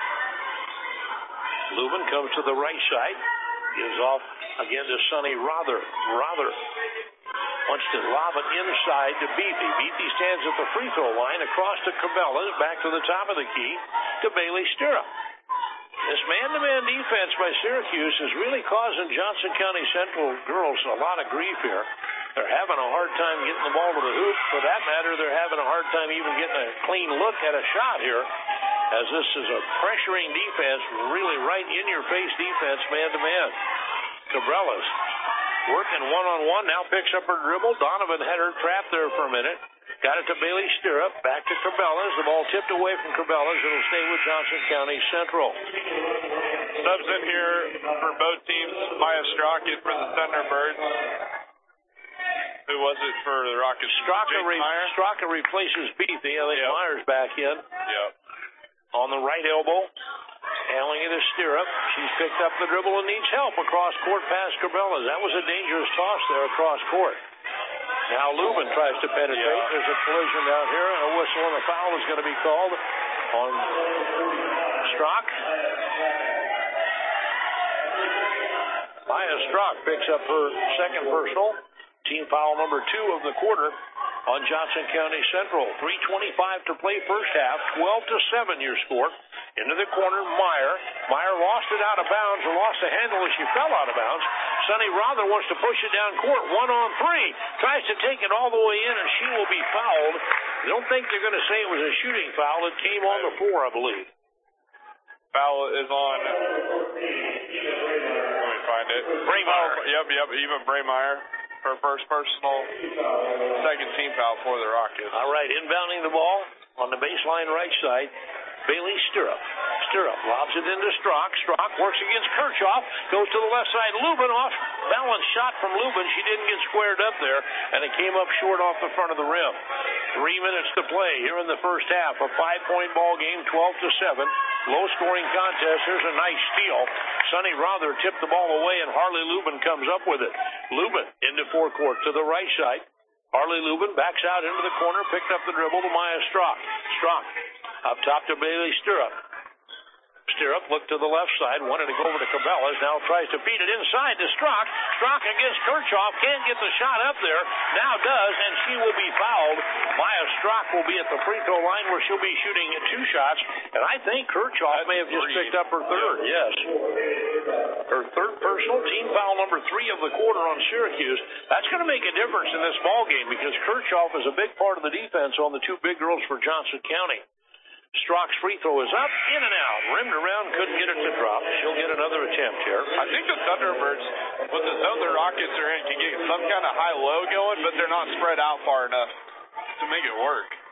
Lubin comes to the right side. Gives off again to Sonny Rother. Rother wants to lob it inside to Beatty. Beatty stands at the free throw line across to Cabrelas. Back to the top of the key to Bailey Stirrup. This man-to-man defense by Syracuse is really causing Johnson County Central girls a lot of grief here. They're having a hard time getting the ball to the hoop. For that matter, they're having a hard time even getting a clean look at a shot here, as this is a pressuring defense, really right in-your-face defense, man-to-man. Cabrelas working one-on-one, now picks up her dribble. Donovan had her trapped there for a minute. Got it to Bailey Stirrup, back to Cabrelas. The ball tipped away from Cabrelas. It'll stay with Johnson County Central. Subs in here for both teams. Maya Strockett for the Thunderbirds. Who was it for the Rockets? Straka replaces Beatty. I think Myers back in. Yep. On the right elbow. Handling it is Stirrup. She's picked up the dribble and needs help across court past Cabrelas. That was a dangerous toss there across court. Now Lubin tries to penetrate. Yeah. There's a collision down here, and a whistle and a foul is going to be called on Strock. Maya Strock picks up her second personal. Team foul number 2 of the quarter on Johnson County Central. 3:25 to play first half. 12-7 your score. Into the corner, Meyer. Meyer lost it out of bounds, or lost the handle as she fell out of bounds. Sonny Rother wants to push it down court. 1-on-3. Tries to take it all the way in, and she will be fouled. I don't think they're going to say it was a shooting foul. It came on the floor, I believe. Foul is on. Let me find it. Braymeyer. Yep. Even Braymeyer. Her first personal, second team foul for the Rockets. All right, inbounding the ball on the baseline right side. Bailey Stirrup. Stirrup lobs it into Strock. Strock works against Kirchhoff. Goes to the left side. Lubin off. Balanced shot from Lubin. She didn't get squared up there, and it came up short off the front of the rim. 3 minutes to play here in the first half. A 5-point ball game, 12-7. Low-scoring contest. Here's a nice steal. Sonny Rother tipped the ball away, and Harley Lubin comes up with it. Lubin into forecourt to the right side. Harley Lubin backs out into the corner, picked up the dribble to Maya Strock. Strock up top to Bailey Stirrup. Stirrup looked to the left side, wanted to go over to Cabrelas, now tries to feed it inside to Strock. Strock against Kirchhoff, can't get the shot up there, now does, and she will be fouled. Maya Strock will be at the free throw line where she'll be shooting 2 shots, and I think Kirchhoff may have just picked up her third, yes. Her third personal, team foul number 3 of the quarter on Syracuse. That's going to make a difference in this ball game because Kirchhoff is a big part of the defense on the 2 big girls for Johnson County. Strock's free throw is up, in and out. Rimmed around, couldn't get it to drop. She'll get another attempt here. I think the Thunderbirds, with the zone the Rockets are in, can get some kind of high-low going, but they're not spread out far enough to make it work.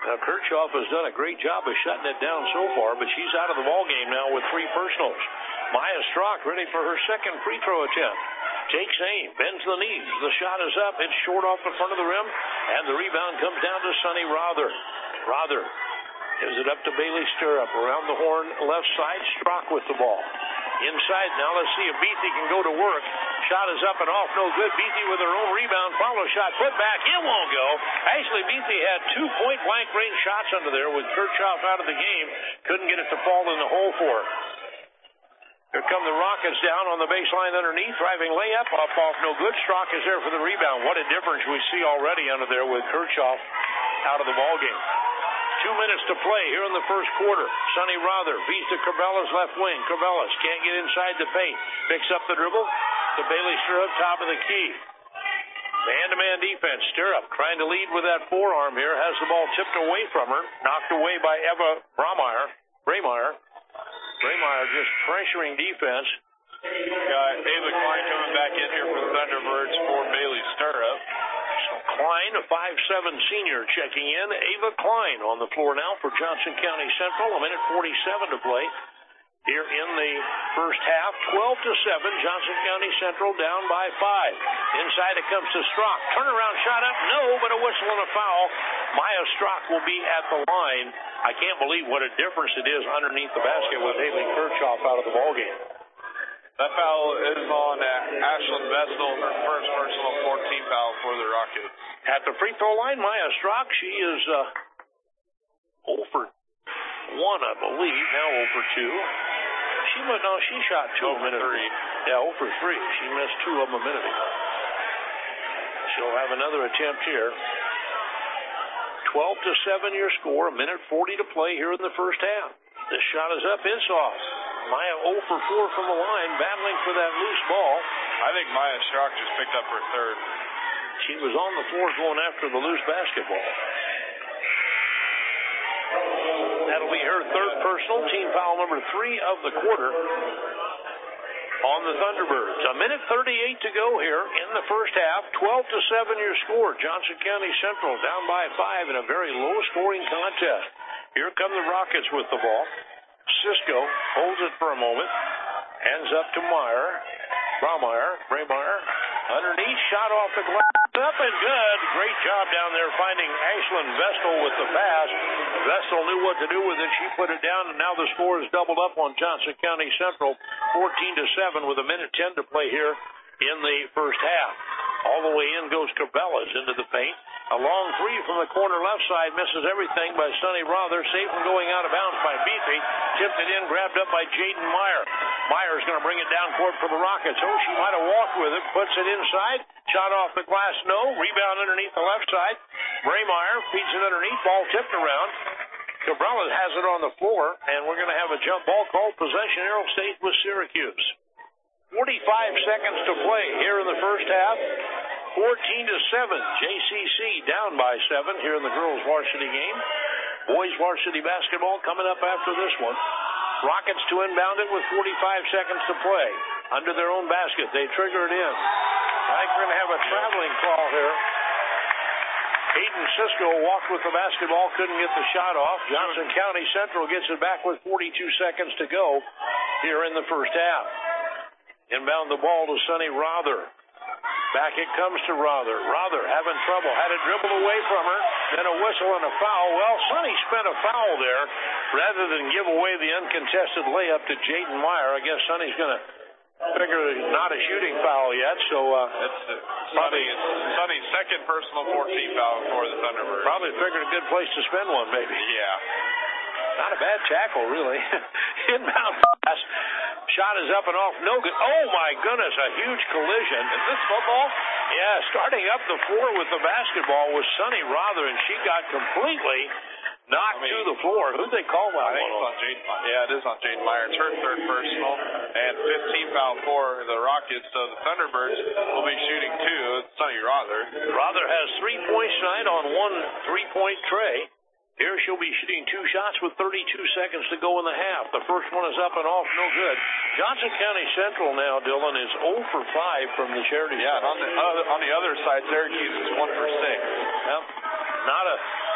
Now, Kirchhoff has done a great job of shutting it down so far, but she's out of the ball game now with 3 personals. Maya Strock ready for her second free throw attempt. Takes aim, bends the knees. The shot is up. It's short off the front of the rim, and the rebound comes down to Sunny Rother. Rother gives it up to Bailey Stirrup. Around the horn, left side, Strock with the ball. Inside now, let's see if Beatty can go to work. Shot is up and off, no good. Beatty with her own rebound. Follow shot, put back, it won't go. Ashley Beatty had 2 point-blank range shots under there with Kirchhoff out of the game. Couldn't get it to fall in the hole for her. Here come the Rockets down on the baseline underneath. Driving layup, off, no good. Strock is there for the rebound. What a difference we see already under there with Kirchhoff out of the ballgame. 2 minutes to play here in the first quarter. Sunny Rother feeds to Corbella's left wing. Corbella's can't get inside the paint. Picks up the dribble to Bailey Stirrup, top of the key. Man-to-man defense. Stirrup trying to lead with that forearm here. Has the ball tipped away from her. Knocked away by Eva Braymeyer. Braymeyer just pressuring defense. Got Ava Klein coming back in here for the Thunderbirds for Bailey Stirrup. So Klein, a 5'7" senior, checking in. Ava Klein on the floor now for Johnson County Central. 1:47 to play here in the first half. 12-7, Johnson County Central down by 5. Inside it comes to Strock. Turnaround shot up, no, but a whistle and a foul. Maya Strock will be at the line. I can't believe what a difference it is underneath the basket with Haley Kirchhoff out of the ballgame. That foul is on Ashlyn Vestal, her first personal 14 foul for the Rockets. At the free throw line, Maya Strock, she is 0 for 1, I believe. Now 0 for 2. She shot 2 a minute ago. Yeah, 0 for 3. She missed 2 of them a minute ago. She'll have another attempt here. 12-7 your score. 1:40 to play here in the first half. This shot is up. It's off. Maya 0 for 4 from the line, battling for that loose ball. I think Maya Strock just picked up her third. She was on the floor going after the loose basketball. That'll be her third personal, team foul number 3 of the quarter on the Thunderbirds. 1:38 to go here in the first half. 12-7 your score. Johnson County Central down by 5 in a very low-scoring contest. Here come the Rockets with the ball. Cisco holds it for a moment. Hands up to Braymeyer. Underneath, shot off the glass. Up and good. Great job down there finding Ashlyn Vestal with the pass. Vestal knew what to do with it. She put it down, and now the score is doubled up on Johnson County Central. 14-7 with 1:10 to play here in the first half. All the way in goes Cabela's into the paint. A long three from the corner left side, misses everything by Sunny Rother. Safe from going out of bounds by Beefy. Tipped it in, grabbed up by Jaden Meyer. Meyer's going to bring it down court for the Rockets. Oh, she might have walked with it. Puts it inside. Shot off the glass, no. Rebound underneath the left side. Braymeyer feeds it underneath. Ball tipped around. Cabela has it on the floor, and we're going to have a jump ball called possession. Arrow State with Syracuse. 45 seconds to play here in the first half. 14-7. JCC down by 7 here in the girls' varsity game. Boys' varsity basketball coming up after this one. Rockets to inbound it with 45 seconds to play. Under their own basket. They trigger it in. I think we're going to have a traveling call here. Hayden Cisco walked with the basketball, couldn't get the shot off. Johnson County Central gets it back with 42 seconds to go here in the first half. Inbound the ball to Sunny Rother. Back it comes to Rother. Rother having trouble. Had it dribbled away from her. Then a whistle and a foul. Well, Sunny spent a foul there rather than give away the uncontested layup to Jaden Meyer. I guess Sunny's going to figure not a shooting foul yet. So it's Sunny's second personal 14 foul for the Thunderbirds. Probably figured a good place to spend one, maybe. Yeah. Not a bad tackle, really. Inbound pass. Shot is up and off. No good. Oh, my goodness. A huge collision. Is this football? Yeah, starting up the floor with the basketball was Sunny Rother, and she got completely knocked to the floor. Who'd they call that? I think it's on Jaden Meyer. Yeah, it is on Jaden Meyer. It's her third personal and 15 foul for the Rockets. So the Thunderbirds will be shooting 2. It's Sunny Rother. Rother has 3 points tonight on 1 3-point tray. Here she'll be shooting 2 shots with 32 seconds to go in the half. The first one is up and off, no good. Johnson County Central now, Dylan, is 0 for 5 from the charity. Yeah, and on the other side, Syracuse is 1 for 6. Well, not a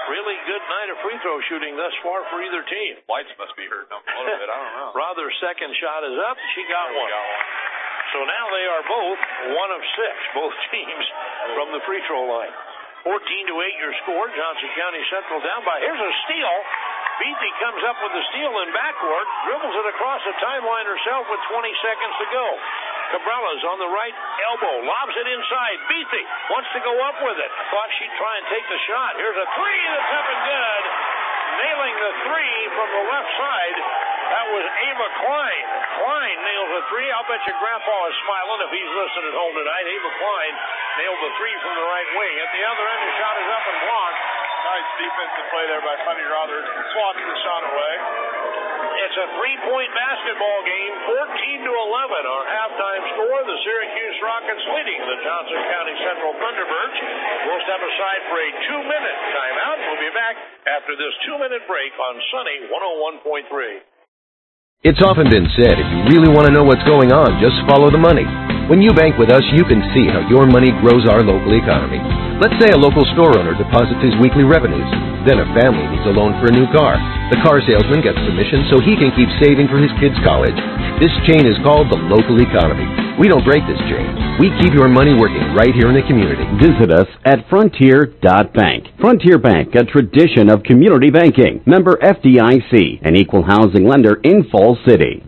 Really good night of free throw shooting thus far for either team. Lights must be hurting them a little bit. I don't know. Rother's second shot is up. She got one. So now they are both 1 of 6, both teams from the free throw line. 14-8 your score. Johnson County Central down by. Here's a steal. Beatty comes up with the steal in backcourt, dribbles it across the timeline herself with 20 seconds to go. Cabrella's on the right elbow, lobs it inside. Beatty wants to go up with it. Thought she'd try and take the shot. Here's a three that's up and good. Nailing the three from the left side. That was Ava Klein. Klein nails a three. I'll bet your grandpa is smiling if he's listening at home tonight. Ava Klein nailed the three from the right wing. At the other end, the shot is up and blocked. Nice defensive play there by Sunny Rother. Swats the shot away. It's a 3-point basketball game, 14-11. Our halftime score, the Syracuse Rockets leading the Johnson County Central Thunderbirds. We'll step aside for a 2-minute timeout. We'll be back after this 2-minute break on Sunny 101.3. It's often been said, if you really want to know what's going on, just follow the money. When you bank with us, you can see how your money grows our local economy. Let's say a local store owner deposits his weekly revenues. Then a family needs a loan for a new car. The car salesman gets commission so he can keep saving for his kids' college. This chain is called the local economy. We don't break this chain. We keep your money working right here in the community. Visit us at Frontier.bank. Frontier Bank, a tradition of community banking. Member FDIC, an equal housing lender in Falls City.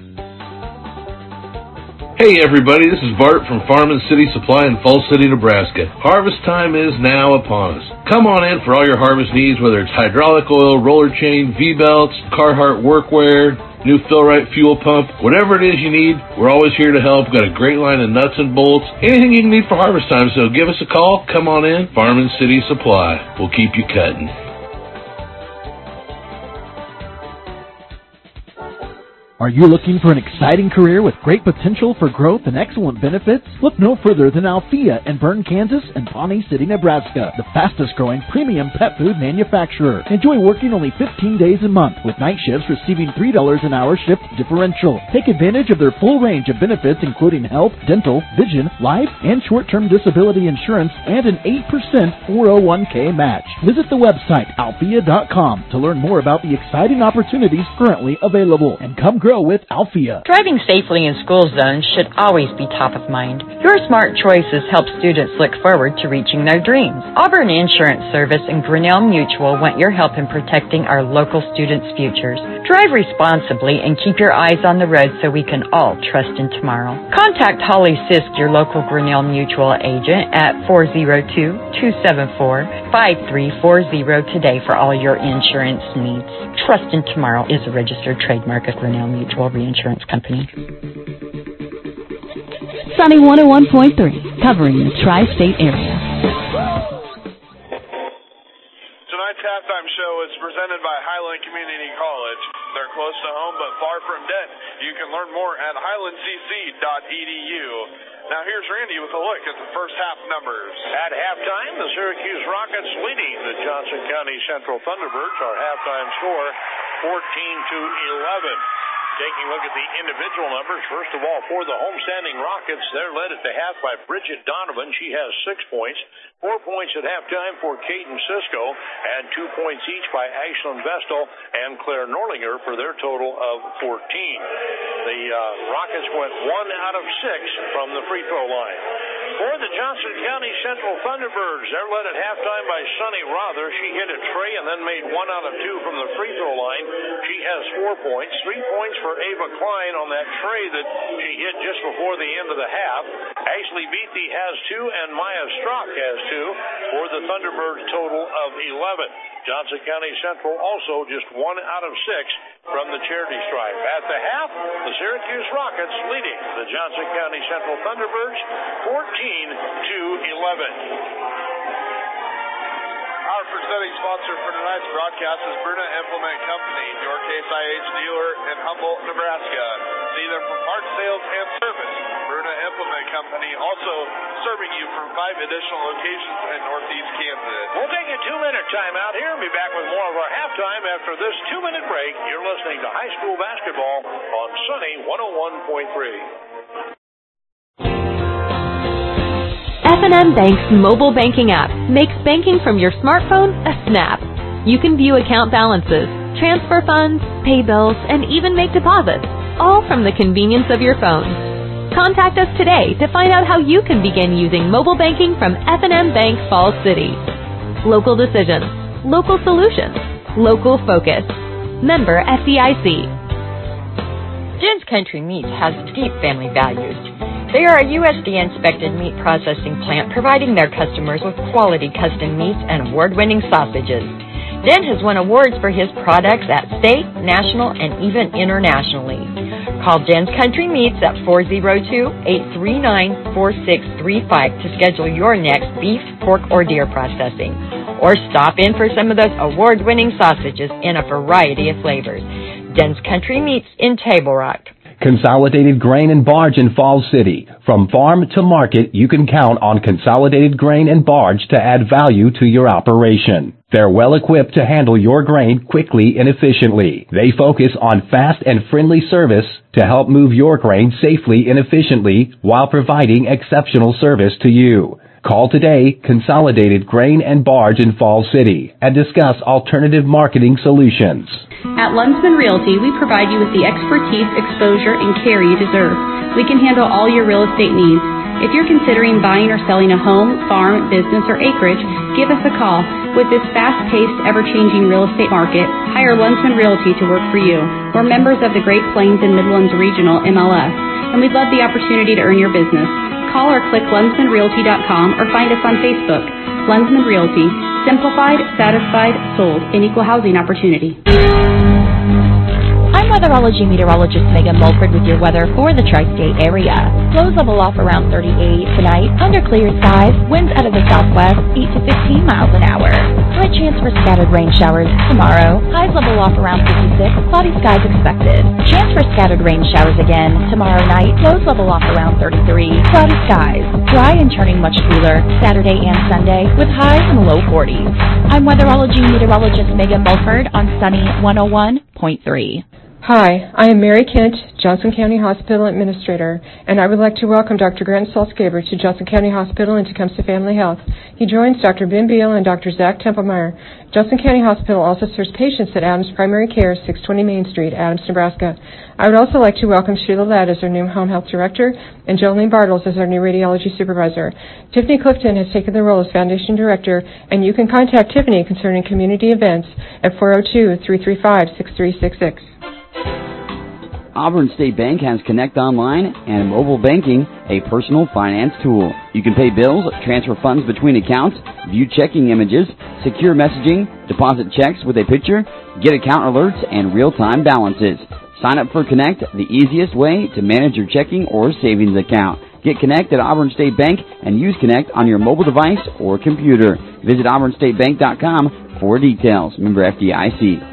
Hey everybody, this is Bart from Farm and City Supply in Falls City, Nebraska. Harvest time is now upon us. Come on in for all your harvest needs, whether it's hydraulic oil, roller chain, V-belts, Carhartt workwear, new Fill-Rite fuel pump, whatever it is you need, we're always here to help. We've got a great line of nuts and bolts, anything you can need for harvest time, so give us a call. Come on in, Farm and City Supply. We'll keep you cutting. Are you looking for an exciting career with great potential for growth and excellent benefits? Look no further than Althea in Bern, Kansas and Pawnee City, Nebraska, the fastest growing premium pet food manufacturer. Enjoy working only 15 days a month with night shifts receiving $3 an hour shift differential. Take advantage of their full range of benefits including health, dental, vision, life, and short-term disability insurance and an 8% 401k match. Visit the website althea.com to learn more about the exciting opportunities currently available and come grow with Althea. Driving safely in school zones should always be top of mind. Your smart choices help students look forward to reaching their dreams. Auburn Insurance Service and Grinnell Mutual want your help in protecting our local students' futures. Drive responsibly and keep your eyes on the road so we can all trust in tomorrow. Contact Holly Sisk, your local Grinnell Mutual agent, at 402-274-5340 today for all your insurance needs. Trust in Tomorrow is a registered trademark of Grinnell Mutual Reinsurance Company. Sunny 101.3, covering the tri-state area. Tonight's halftime show is presented by Highland Community College. They're close to home but far from debt. You can learn more at highlandcc.edu. Now here's Randy with a look at the first half numbers. At halftime, the Syracuse Rockets leading the Johnson County Central Thunderbirds. Our halftime score, 14-11. Taking a look at the individual numbers, first of all, for the homestanding Rockets, they're led at the half by Bridget Donovan. She has 6 points. 4 points at halftime for Kaden Cisco, and 2 points each by Ashlyn Vestal and Claire Norlinger for their total of 14. The Rockets went 1 out of 6 from the free throw line. For the Johnson County Central Thunderbirds, they're led at halftime by Sunny Rother. She hit a tray and then made 1 out of 2 from the free throw line. She has 4 points. 3 points for Ava Klein on that tray that she hit just before the end of the half. Ashley Beatty has 2 and Maya Strock has 2 for the Thunderbirds total of 11. Johnson County Central also just 1 out of 6 from the charity stripe. At the half, the Syracuse Rockets leading the Johnson County Central Thunderbirds 14-11. Our presenting sponsor for tonight's broadcast is Bruna Implement Company, your Case IH dealer in Humboldt, Nebraska. See them for parts sales and service. Bruna Implement Company also serving you from 5 additional locations in Northeast Kansas. We'll take a 2-minute timeout here and be back with more of our halftime after this 2-minute break. You're listening to high school basketball on Sunny 101.3. F&M Bank's mobile banking app makes banking from your smartphone a snap. You can view account balances, transfer funds, pay bills, and even make deposits, all from the convenience of your phone. Contact us today to find out how you can begin using mobile banking from F&M Bank Falls City. Local decisions, local solutions, local focus. Member FDIC. Jen's Country Meats has deep family values. They are a USDA-inspected meat processing plant providing their customers with quality custom meats and award-winning sausages. Den has won awards for his products at state, national, and even internationally. Call Jen's Country Meats at 402-839-4635 to schedule your next beef, pork, or deer processing. Or stop in for some of those award-winning sausages in a variety of flavors. Den's Country Meats in Table Rock. Consolidated Grain and Barge in Falls City. From farm to market, you can count on Consolidated Grain and Barge to add value to your operation. They're well equipped to handle your grain quickly and efficiently. They focus on fast and friendly service to help move your grain safely and efficiently while providing exceptional service to you. Call today, Consolidated Grain and Barge in Falls City, and discuss alternative marketing solutions. At Lunsman Realty, we provide you with the expertise, exposure, and care you deserve. We can handle all your real estate needs. If you're considering buying or selling a home, farm, business, or acreage, give us a call. With this fast-paced, ever-changing real estate market, hire Lunsman Realty to work for you. We're members of the Great Plains and Midlands Regional MLS, and we'd love the opportunity to earn your business. Call or click LunsmanRealty.com or find us on Facebook. Lunsman Realty. Simplified, satisfied, sold, and equal housing opportunity. I'm weatherology meteorologist Megan Mulford with your weather for the tri-state area. Lows level off around 38 tonight, under clear skies, winds out of the southwest, 8 to 15 miles an hour. Slight chance for scattered rain showers tomorrow. Highs level off around 56, cloudy skies expected. Chance for scattered rain showers again tomorrow night. Lows level off around 33, cloudy skies. Dry and turning much cooler Saturday and Sunday with highs in the low 40s. I'm weatherology meteorologist Megan Mulford on Sunny 101.3. Hi, I am Mary Kent, Johnson County Hospital Administrator, and I would like to welcome Dr. Grant Salzgeber to Johnson County Hospital and Tecumseh Family Health. He joins Dr. Ben Beal and Dr. Zach Templemeyer. Johnson County Hospital also serves patients at Adams Primary Care, 620 Main Street, Adams, Nebraska. I would also like to welcome Sheila Ladd as our new Home Health Director and Jolene Bartles as our new Radiology Supervisor. Tiffany Clifton has taken the role as Foundation Director, and you can contact Tiffany concerning community events at 402-335-6366. Auburn State Bank has Connect Online and mobile banking, a personal finance tool. You can pay bills, transfer funds between accounts, view checking images, secure messaging, deposit checks with a picture, get account alerts, and real-time balances. Sign up for Connect, the easiest way to manage your checking or savings account. Get Connect at Auburn State Bank and use Connect on your mobile device or computer. Visit AuburnStateBank.com for details. Member FDIC.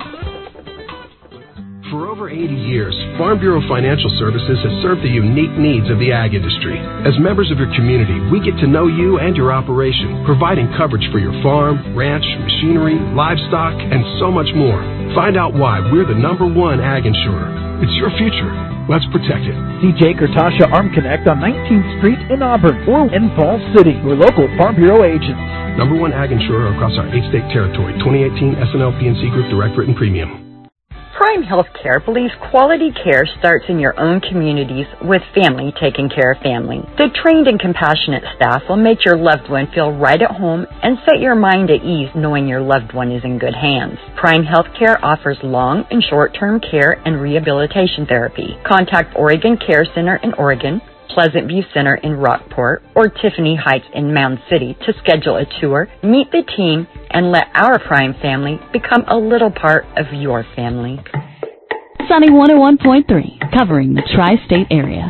For over 80 years, Farm Bureau Financial Services has served the unique needs of the ag industry. As members of your community, we get to know you and your operation, providing coverage for your farm, ranch, machinery, livestock, and so much more. Find out why we're the #1 ag insurer. It's your future. Let's protect it. See Jake or Tasha Arm Connect on 19th Street in Auburn or in Falls City, your local Farm Bureau agents. #1 ag insurer across our 8-state territory. 2018 SNL PNC Group Direct Written Premium. Prime Healthcare believes quality care starts in your own communities with family taking care of family. The trained and compassionate staff will make your loved one feel right at home and set your mind at ease knowing your loved one is in good hands. Prime Healthcare offers long and short-term care and rehabilitation therapy. Contact Oregon Care Center in Oregon, Pleasant View Center in Rockport, or Tiffany Heights in Mound City to schedule a tour, meet the team, and let our Prime family become a little part of your family. Sunny 101.3, covering the tri-state area.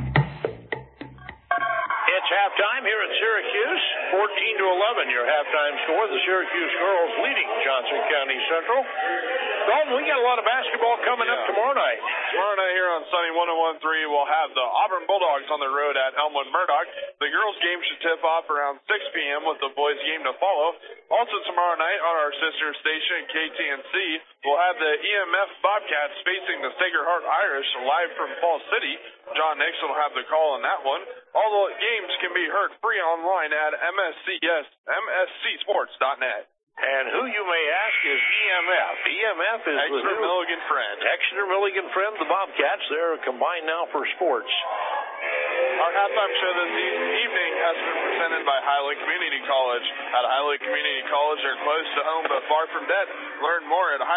It's halftime here at Syracuse, 14-11, your halftime score. The Syracuse girls leading Johnson County Central. Dalton, we got a lot of basketball coming up tomorrow night. Tomorrow night here on Sunny 101.3, we'll have the Auburn Bulldogs on the road at Elmwood Murdoch. The girls' game should tip off around 6 p.m. with the boys' game to follow. Also tomorrow night on our sister station, KTNC, we'll have the EMF Bobcats facing the Sacred Heart Irish live from Falls City. John Nixon will have the call on that one. All the games can be heard free online at mscsports.net. And who you may ask is EMF. EMF is Exeter Milligan Friend. Exeter Milligan Friend, the Bobcats. They're combined now for sports. Our halftime show this evening has been presented by Highland Community College. At Highland Community College, they're close to home but far from debt. Learn more at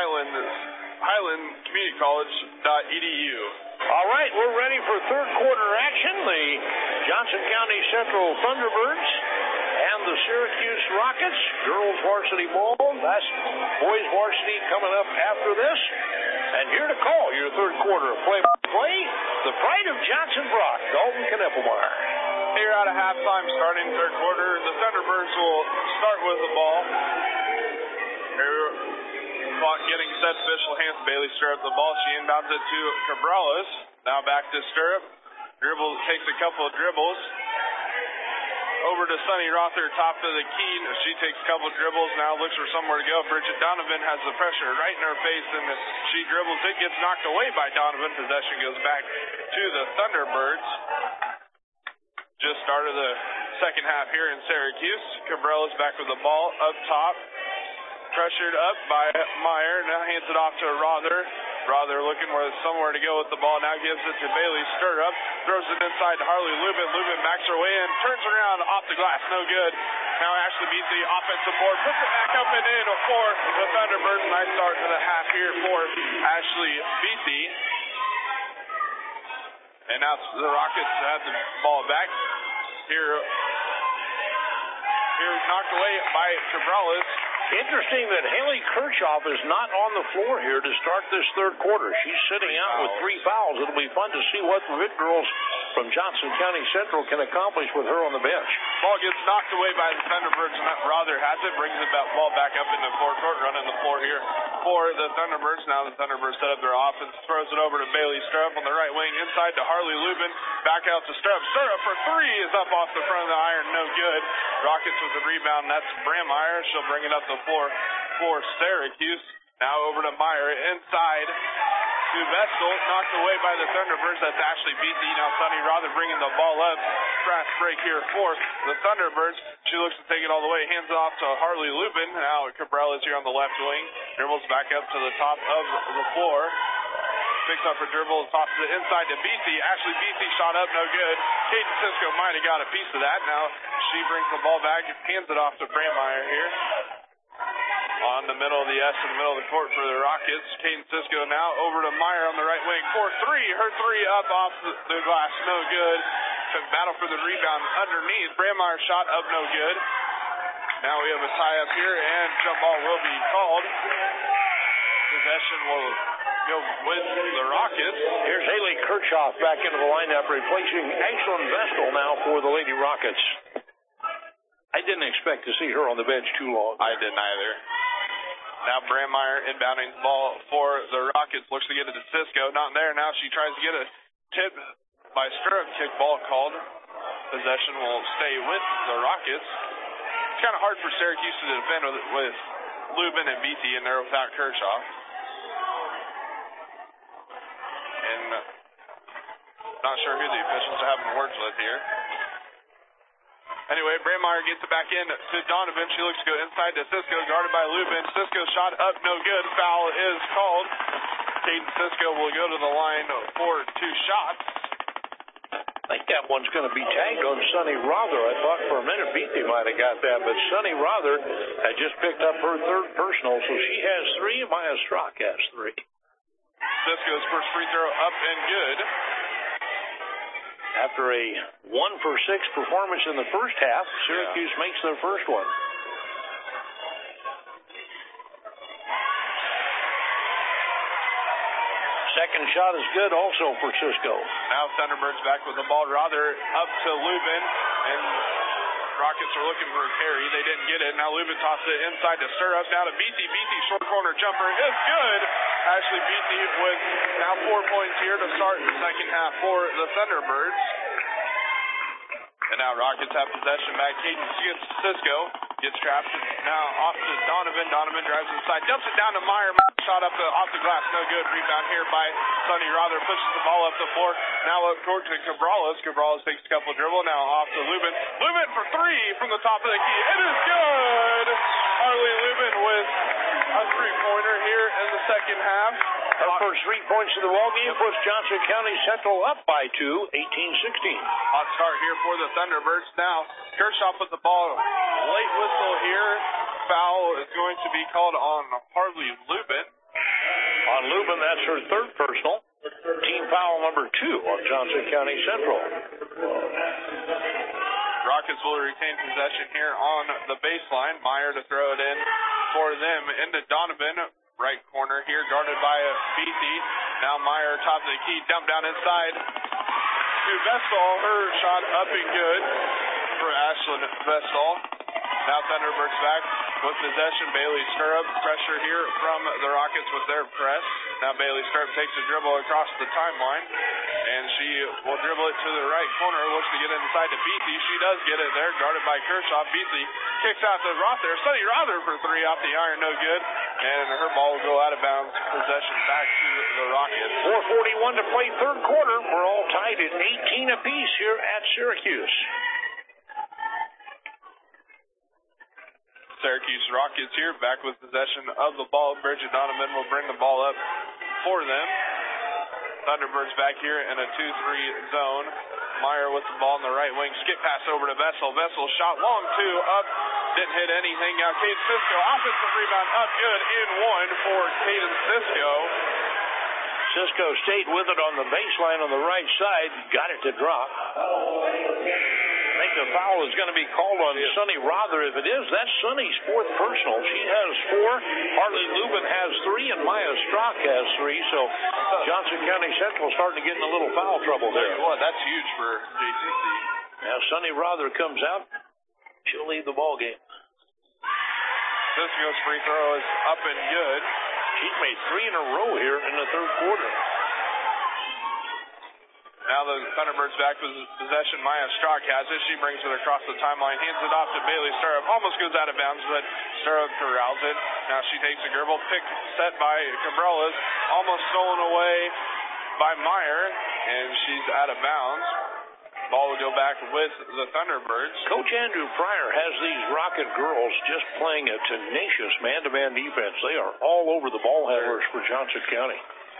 highlandcommunitycollege.edu. All right, we're ready for third quarter action. The Johnson County Central Thunderbirds and the Syracuse Rockets. Girls varsity ball. That's boys varsity coming up after this. And here to call your third quarter play-by-play, the pride of Johnson Brock, Dalton Knippelmeyer. Here out of halftime, starting third quarter, the Thunderbirds will start with the ball. Here, clock getting set, official hands Bailey Stirrup the ball. She inbounds it to Cabrales. Now back to Stirrup. Takes a couple of dribbles. Over to Sunny Rother, top of the key. She takes a couple of dribbles, now looks for somewhere to go. Bridget Donovan has the pressure right in her face, and she dribbles. It gets knocked away by Donovan. Possession goes back to the Thunderbirds. Just started the second half here in Syracuse. Cabrella's back with the ball up top. Pressured up by Meyer. Now hands it off to Rother. Rother looking for somewhere to go with the ball. Now gives it to Bailey Stirrup. Throws it inside to Harley Lubin. Lubin backs her way in. Turns around off the glass. No good. Now Ashley beats the offensive board. Puts it back up and in for the Thunderbirds. Nice start to the half here for Ashley Beatty. And now the Rockets have the ball back. Here knocked away by Cabrales. Interesting that Haley Kirchhoff is not on the floor here to start this third quarter. She's sitting out with 3 fouls. It'll be fun to see what the big girls from Johnson County Central can accomplish with her on the bench. Ball gets knocked away by the Thunderbirds, and Rother has it. Brings the ball back up into the forecourt, running the floor here for the Thunderbirds. Now the Thunderbirds set up their offense. Throws it over to Bailey Stirrup on the right wing. Inside to Harley Lubin. Back out to Stirrup. Stirrup for 3 is up off the front of the iron. No good. Rockets with the rebound. That's Brammeyer. She'll bring it up the floor for Syracuse. Now over to Meyer inside to Vestal. Knocked away by the Thunderbirds. That's Ashley Beatty. Now Sunny Rother bringing the ball up. Fast break here for the Thunderbirds. She looks to take it all the way. Hands it off to Harley Lubin. Now Cabral is here on the left wing. Dribbles back up to the top of the floor. Picks up her dribble, tosses it inside to Beatty. Ashley Beatty shot up, no good. Kaden Cisco might have got a piece of that. Now she brings the ball back and hands it off to Brandmeier here. On the middle of the S in the middle of the court for the Rockets. Kaden Cisco now over to Meyer on the right wing for 3. Her 3 up off the glass, no good. Battle for the rebound underneath. Brandmeier shot up, no good. Now we have a tie up here, and jump ball will be called. Possession will go with the Rockets. Here's Haley Kirchhoff back into the lineup, replacing Ashlyn Vestal now for the Lady Rockets. I didn't expect to see her on the bench too long. I didn't either. Now Brandmeier inbounding the ball for the Rockets. Looks to get it to Cisco. Not there. Now she tries to get a tip by Stirrup. Kick ball called. Possession will stay with the Rockets. It's kind of hard for Syracuse to defend with Lubin and Beatty in there without Kershaw. And not sure who the officials are having words with here. Anyway, Brandmeier gets it back in to Donovan. She looks to go inside to Cisco, guarded by Lubin. Cisco shot up, no good. Foul is called. Kaden Cisco will go to the line for 2 shots. I think that one's going to be tagged on Sunny Rother. I thought for a minute Beatty might have got that, but Sunny Rother had just picked up her 3rd personal, so she has 3. Maya Strock has 3. Cisco's first free throw up and good. After a 1 for 6 performance in the first half, Syracuse makes their first one. Second shot is good also for Cisco. Now Thunderbirds back with the ball. Rather up to Lubin, and Rockets are looking for a carry. They didn't get it. Now Lubin tosses it inside to Stirrup. Now to Beatty. Beatty short corner jumper is good. Ashley Beatty with now 4 points here to start the second half for the Thunderbirds. And now Rockets have possession back. Kaden Cisco gets trapped. Now off to Donovan. Donovan drives inside. Dumps it down to Meyer. shot up off the glass, no good. Rebound here by Sonny Rother, pushes the ball up the floor. Now up court to Cabrales. Cabrales takes a couple dribble, now off to Lubin. Lubin for three from the top of the key. It is good! Harley Lubin with a three-pointer here in the second half. Her first 3 points of the ball game puts Johnson County Central up by 2, 18-16. Hot start here for the Thunderbirds. Now, Kershaw with the ball. Late whistle here. Foul is going to be called on Harley Lubin. On Lubin, that's her third personal. Team foul number 2 on Johnson County Central. Rockets will retain possession here on the baseline. Meyer to throw it in for them into Donovan. Right corner here, guarded by Beatty. Now Meyer, top of the key, dump down inside to Vestal. Her shot up and good for Ashlyn Vestal. Now Thunderbirds back with possession. Bailey Stirrup, pressure here from the Rockets with their press. Now Bailey Stirrup takes a dribble across the timeline, and she will dribble it to the right corner. Looks to get it inside to Beatty. She does get it there, guarded by Kershaw. Beatty kicks out to Rother. Sonny Rother for three off the iron, no good. And her ball will go out of bounds. Possession back to the Rockets. 4:41 to play third quarter. We're all tied at 18 apiece here at Syracuse. Syracuse Rockets here, back with possession of the ball. Bridget Donovan will bring the ball up for them. Thunderbirds back here in a 2-3 zone. Meyer with the ball in the right wing. Skip pass over to Vessel. Vessel shot long two, up. Didn't hit anything. Now Caden Cisco, offensive rebound up good in one for Caden Cisco. Cisco stayed with it on the baseline on the right side. Got it to drop. I think the foul is going to be called on Sonny Rother. If it is, that's Sonny's fourth personal. She has 4. Harley Lubin has 3, and Maya Strock has 3. So Johnson County Central starting to get in a little foul trouble there. Well, that's huge for JCC. Now Sonny Rother comes out. She'll lead the ball game. Cisco's free throw is up and good. She's made 3 in a row here in the third quarter. Now the Thunderbirds back with possession. Maya Strock has it. She brings it across the timeline, hands it off to Bailey Stirrup. Almost goes out of bounds, but Stirrup corrals it. Now she takes a dribble. Pick set by Cabrales. Almost stolen away by Meyer, and she's out of bounds. Ball will go back with the Thunderbirds. Coach Andrew Pryor has these Rocket girls just playing a tenacious man-to-man defense. They are all over the ball handlers for Johnson County.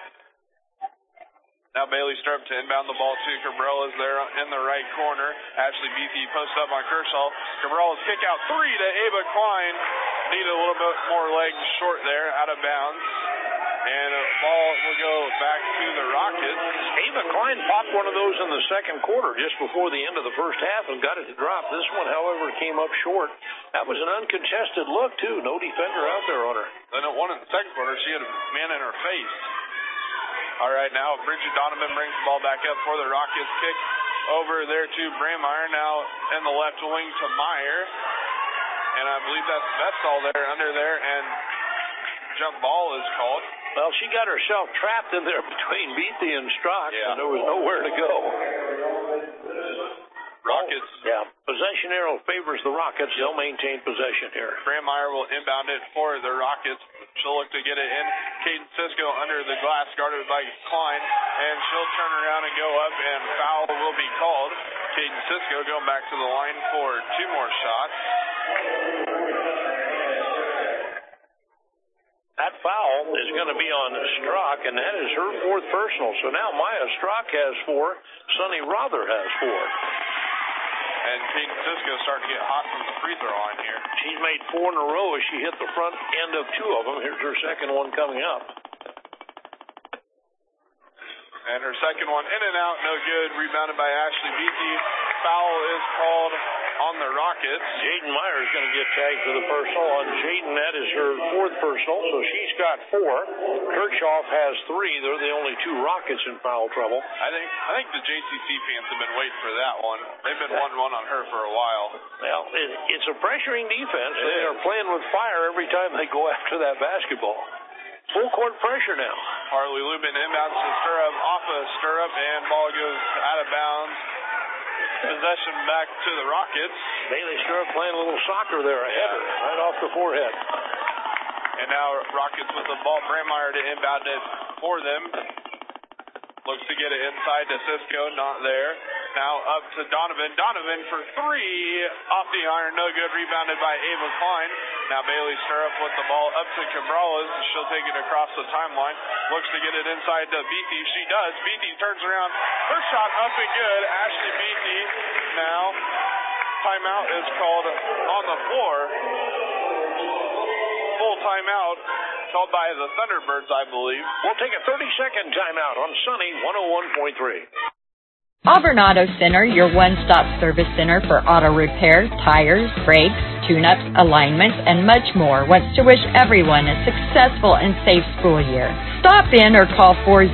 Now Bailey Stirrup to inbound the ball to Cabrales there in the right corner. Ashley Beatty posts up on Kershaw. Cabrales kick out 3 to Ava Klein. Needed a little bit more legs short there, out of bounds. And the ball will go back to the Rockets. Ava Klein popped one of those in the second quarter just before the end of the first half and got it to drop. This one, however, came up short. That was an uncontested look, too. No defender out there on her. Then at one in the second quarter, she had a man in her face. All right, now Bridget Donovan brings the ball back up for the Rockets. Kick over there to Brandmeyer. Now in the left wing to Meyer. And I believe that's Vestal there under there. And jump ball is called. Well, she got herself trapped in there between Beatty and Strock, and there was nowhere to go. Rockets. Yeah, possession arrow favors the Rockets. They'll maintain possession here. Brandmeyer will inbound it for the Rockets. She'll look to get it in. Caden Cisco under the glass, guarded by Klein, and she'll turn around and go up, and foul will be called. Caden Cisco going back to the line for 2 more shots. That foul is going to be on Strock, and that is her 4th personal. So now Maya Strock has 4. Sonny Rother has 4. And Caden Cisco starting to get hot from the free throw line here. She's made 4 in a row as she hit the front end of 2 of them. Here's her second one coming up. And her second one in and out, no good. Rebounded by Ashley Beatty. Foul is called on the Rockets. Jaden Meyer is going to get tagged for the personal. On Jaden, that is her 4th personal, so she's got 4. Kirchhoff has 3. They're the only 2 Rockets in foul trouble. I think the JCC fans have been waiting for that one. They've been 1-1 on her for a while. Well, it's a pressuring defense. They are playing with fire every time they go after that basketball. Full court pressure now. Harley Lubin inbounds to Stirrup, off of Stirrup, and ball goes out of bounds. Possession back to the Rockets. Bailey Stirrup playing a little soccer there, a header right off the forehead. And now Rockets with the ball. Brandmeyer to inbound it for them. Looks to get it inside to Cisco, not there. Now up to Donovan. Donovan for three. Off the iron, no good. Rebounded by Ava Klein. Now Bailey Stirrup with the ball up to Cabrales. She'll take it across the timeline. Looks to get it inside to Beatty. She does. Beatty turns around. Her shot up and good. Ashley Beatty now. Timeout is called on the floor. Full timeout called by the Thunderbirds, I believe. We'll take a 30-second timeout on Sunny 101.3. Auburn Auto Center, your one-stop service center for auto repair, tires, brakes, tune-ups, alignments, and much more, wants to wish everyone a successful and safe school year. Stop in or call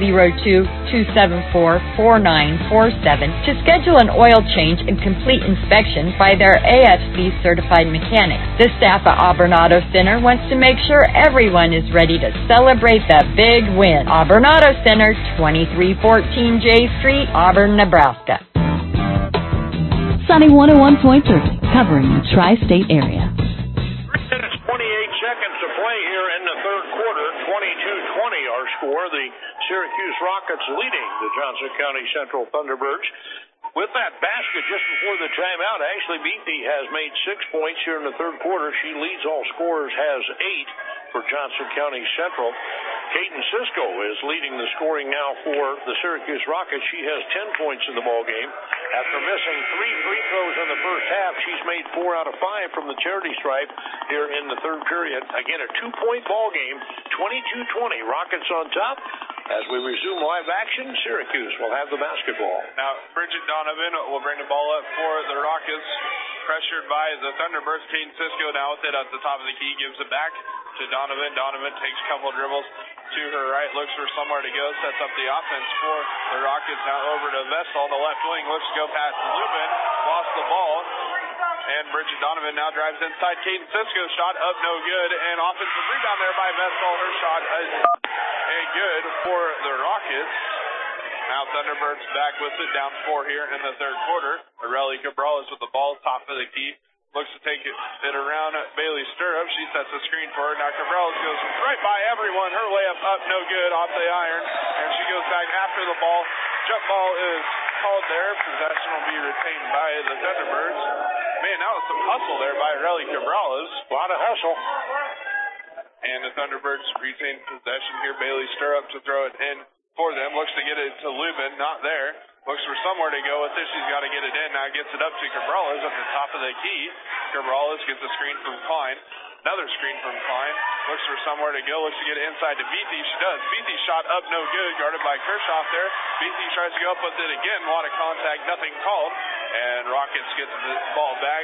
402-274-4947 to schedule an oil change and complete inspection by their AFC-certified mechanics. The staff at Auburn Auto Center wants to make sure everyone is ready to celebrate the big win. Auburn Auto Center, 2314 J Street, Auburn, Nebraska. Sunny 101.3, covering the tri-state area. 3 minutes, 28 seconds to play here in the third quarter. 22-20 our score. The Syracuse Rockets leading the Johnson County Central Thunderbirds. With that basket just before the timeout, Ashley Beatty has made 6 points here in the third quarter. She leads all scorers, has 8 for Johnson County Central. Caden Cisco is leading the scoring now for the Syracuse Rockets. She has 10 points in the ball game. After missing 3 free throws in the first half, she's made 4 out of 5 from the charity stripe here in the third period. Again, a 2-point ball game, 22-20. Rockets on top. As we resume live action, Syracuse will have the basketball. Now, Bridget Donovan will bring the ball up for the Rockets. Pressured by the Thunderbirds. Caden Cisco now with it at the top of the key. Gives it back to Donovan. Donovan takes a couple dribbles to her right. Looks for somewhere to go. Sets up the offense for the Rockets. Now over to Vestal on the left wing. Looks to go past Lubin. Lost the ball. And Bridget Donovan now drives inside. Caden Cisco shot up no good. And offensive rebound there by Vestal. Her shot is good for the Rockets. Now Thunderbirds back with it, down 4 here in the third quarter. Aurelia Cabrales with the ball, top of the key. Looks to take it around Bailey Stirrup. She sets a screen for her. Now Cabrales goes right by everyone. Her layup up, no good, off the iron. And she goes back after the ball. Jump ball is called there. Possession will be retained by the Thunderbirds. Man, that was some hustle there by Aurelia Cabrales. A lot of hustle. And the Thunderbirds retain possession here. Bailey Stirrup to throw it in for them. Looks to get it to Lubin. Not there. Looks for somewhere to go with this. She's got to get it in. Now gets it up to Cabrales at the top of the key. Cabrales gets a screen from Klein. Another screen from Klein. Looks for somewhere to go. Looks to get it inside to Beatty. She does. Beatty shot up no good. Guarded by Kershaw there. Beatty tries to go up with it again. A lot of contact. Nothing called. And Rockets gets the ball back.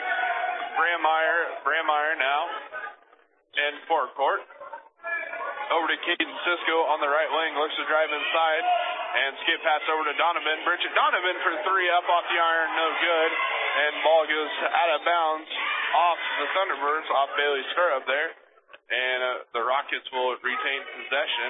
Brandmeyer now in forecourt. Over to Caden Cisco on the right wing. Looks to drive inside. And skip pass over to Donovan. Bridget Donovan for 3 up off the iron. No good. And ball goes out of bounds off the Thunderbirds, off Bailey Stirrup there. And the Rockets will retain possession.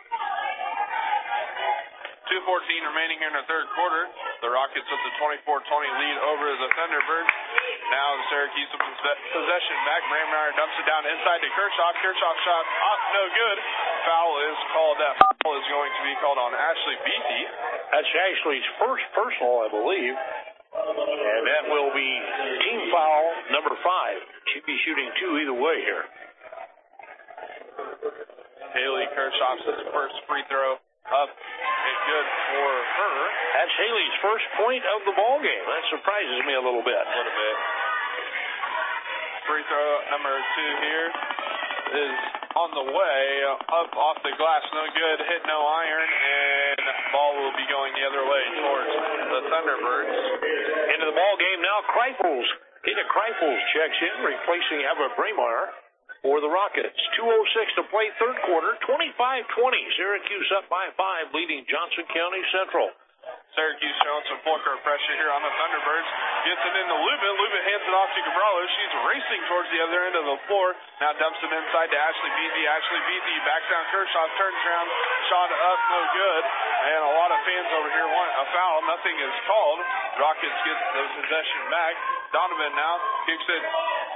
2:14 remaining here in the third quarter. The Rockets with the 24-20 lead over the Thunderbirds. Now the Syracuse possession back. Brandmeyer dumps it down inside to Kershaw. Kershaw shot off, no good. Foul is called. That foul is going to be called on Ashley Beatty. That's Ashley's first personal, I believe. And that will be team foul number 5. She'd be shooting 2 either way here. Haley Kershaw sets the first free throw up and good for her. That's Haley's first point of the ball game. That surprises me a little bit. A little bit. Free throw number 2 here is on the way. Up off the glass, no good. Hit no iron, and ball will be going the other way towards the Thunderbirds. Into the ball game now, Kreifels. Tina Kreifels checks in, replacing Eva Brandmeyer for the Rockets. 2:06 to play third quarter. 25-20. Syracuse up by 5, leading Johnson County Central. Syracuse showing some full court pressure here on the Thunderbirds. Gets it into Lubin. Lubin hands it off to Cabrales. She's racing towards the other end of the floor. Now dumps it inside to Ashley Beatty. Ashley Beatty backs down Kershaw. Turns around. Shot up. No good. And a lot of fans over here want a foul. Nothing is called. Rockets get the possession back. Donovan now kicks it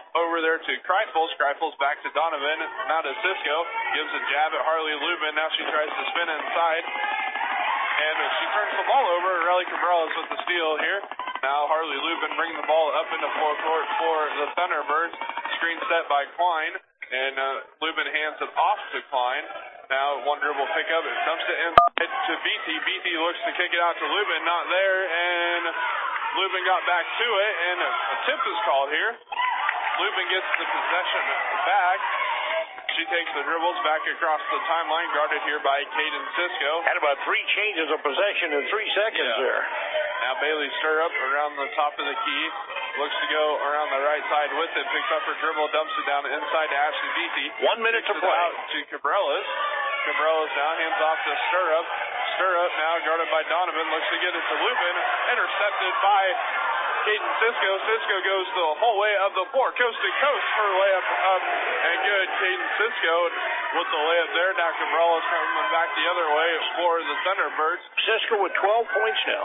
over there to Kreifels. Kreifels back to Donovan. Now to Cisco. Gives a jab at Harley Lubin. Now she tries to spin inside. And she turns the ball over. Riley Cabrales with the steal here. Now Harley Lubin bringing the ball up into full court for the Thunderbirds. Screen set by Klein. And Lubin hands it off to Klein. Now one dribble pickup. It dumps it inside to BT. BT looks to kick it out to Lubin. Not there. And Lubin got back to it. And a tip is called here. Lubin gets the possession back. She takes the dribbles back across the timeline, guarded here by Caden Cisco. Had about 3 changes of possession in 3 seconds there. Now Bailey Stirrup around the top of the key. Looks to go around the right side with it. Picks up her dribble, dumps it down inside to Ashley Beatty. 1 minute to play. Out to Cabrales. Cabrales now hands off to Stirrup. Stirrup now guarded by Donovan. Looks to get it to Lubin. Intercepted by Caden Cisco. Cisco goes the whole way up the floor, coast to coast for a layup up and good. Caden Cisco with the layup there. Now Cabrales coming back the other way for the Thunderbirds. Cisco with 12 points now.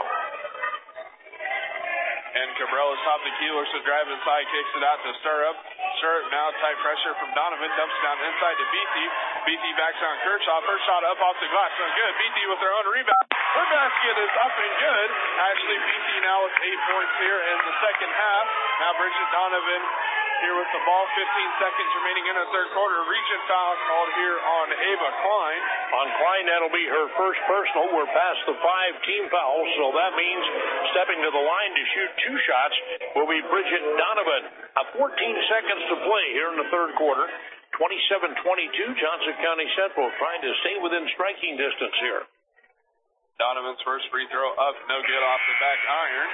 And Cabrales top the key, looks to drive inside, kicks it out to Stirrup. Stirrup now tight pressure from Donovan, dumps it down inside to BT. BT backs on Kershaw. First shot up off the glass, no good. BT with their own rebound. Her basket is up and good. Actually, BT now with 8 points here in the second half. Now Bridget Donovan here with the ball. 15 seconds remaining in the third quarter. Region foul called here on Ava Klein. On Klein, that'll be her first personal. We're past the 5 team fouls, so that means stepping to the line to shoot 2 shots will be Bridget Donovan. 14 seconds to play here in the third quarter. 27-22, Johnson County Central trying to stay within striking distance here. Donovan's first free throw up, no good off the back iron.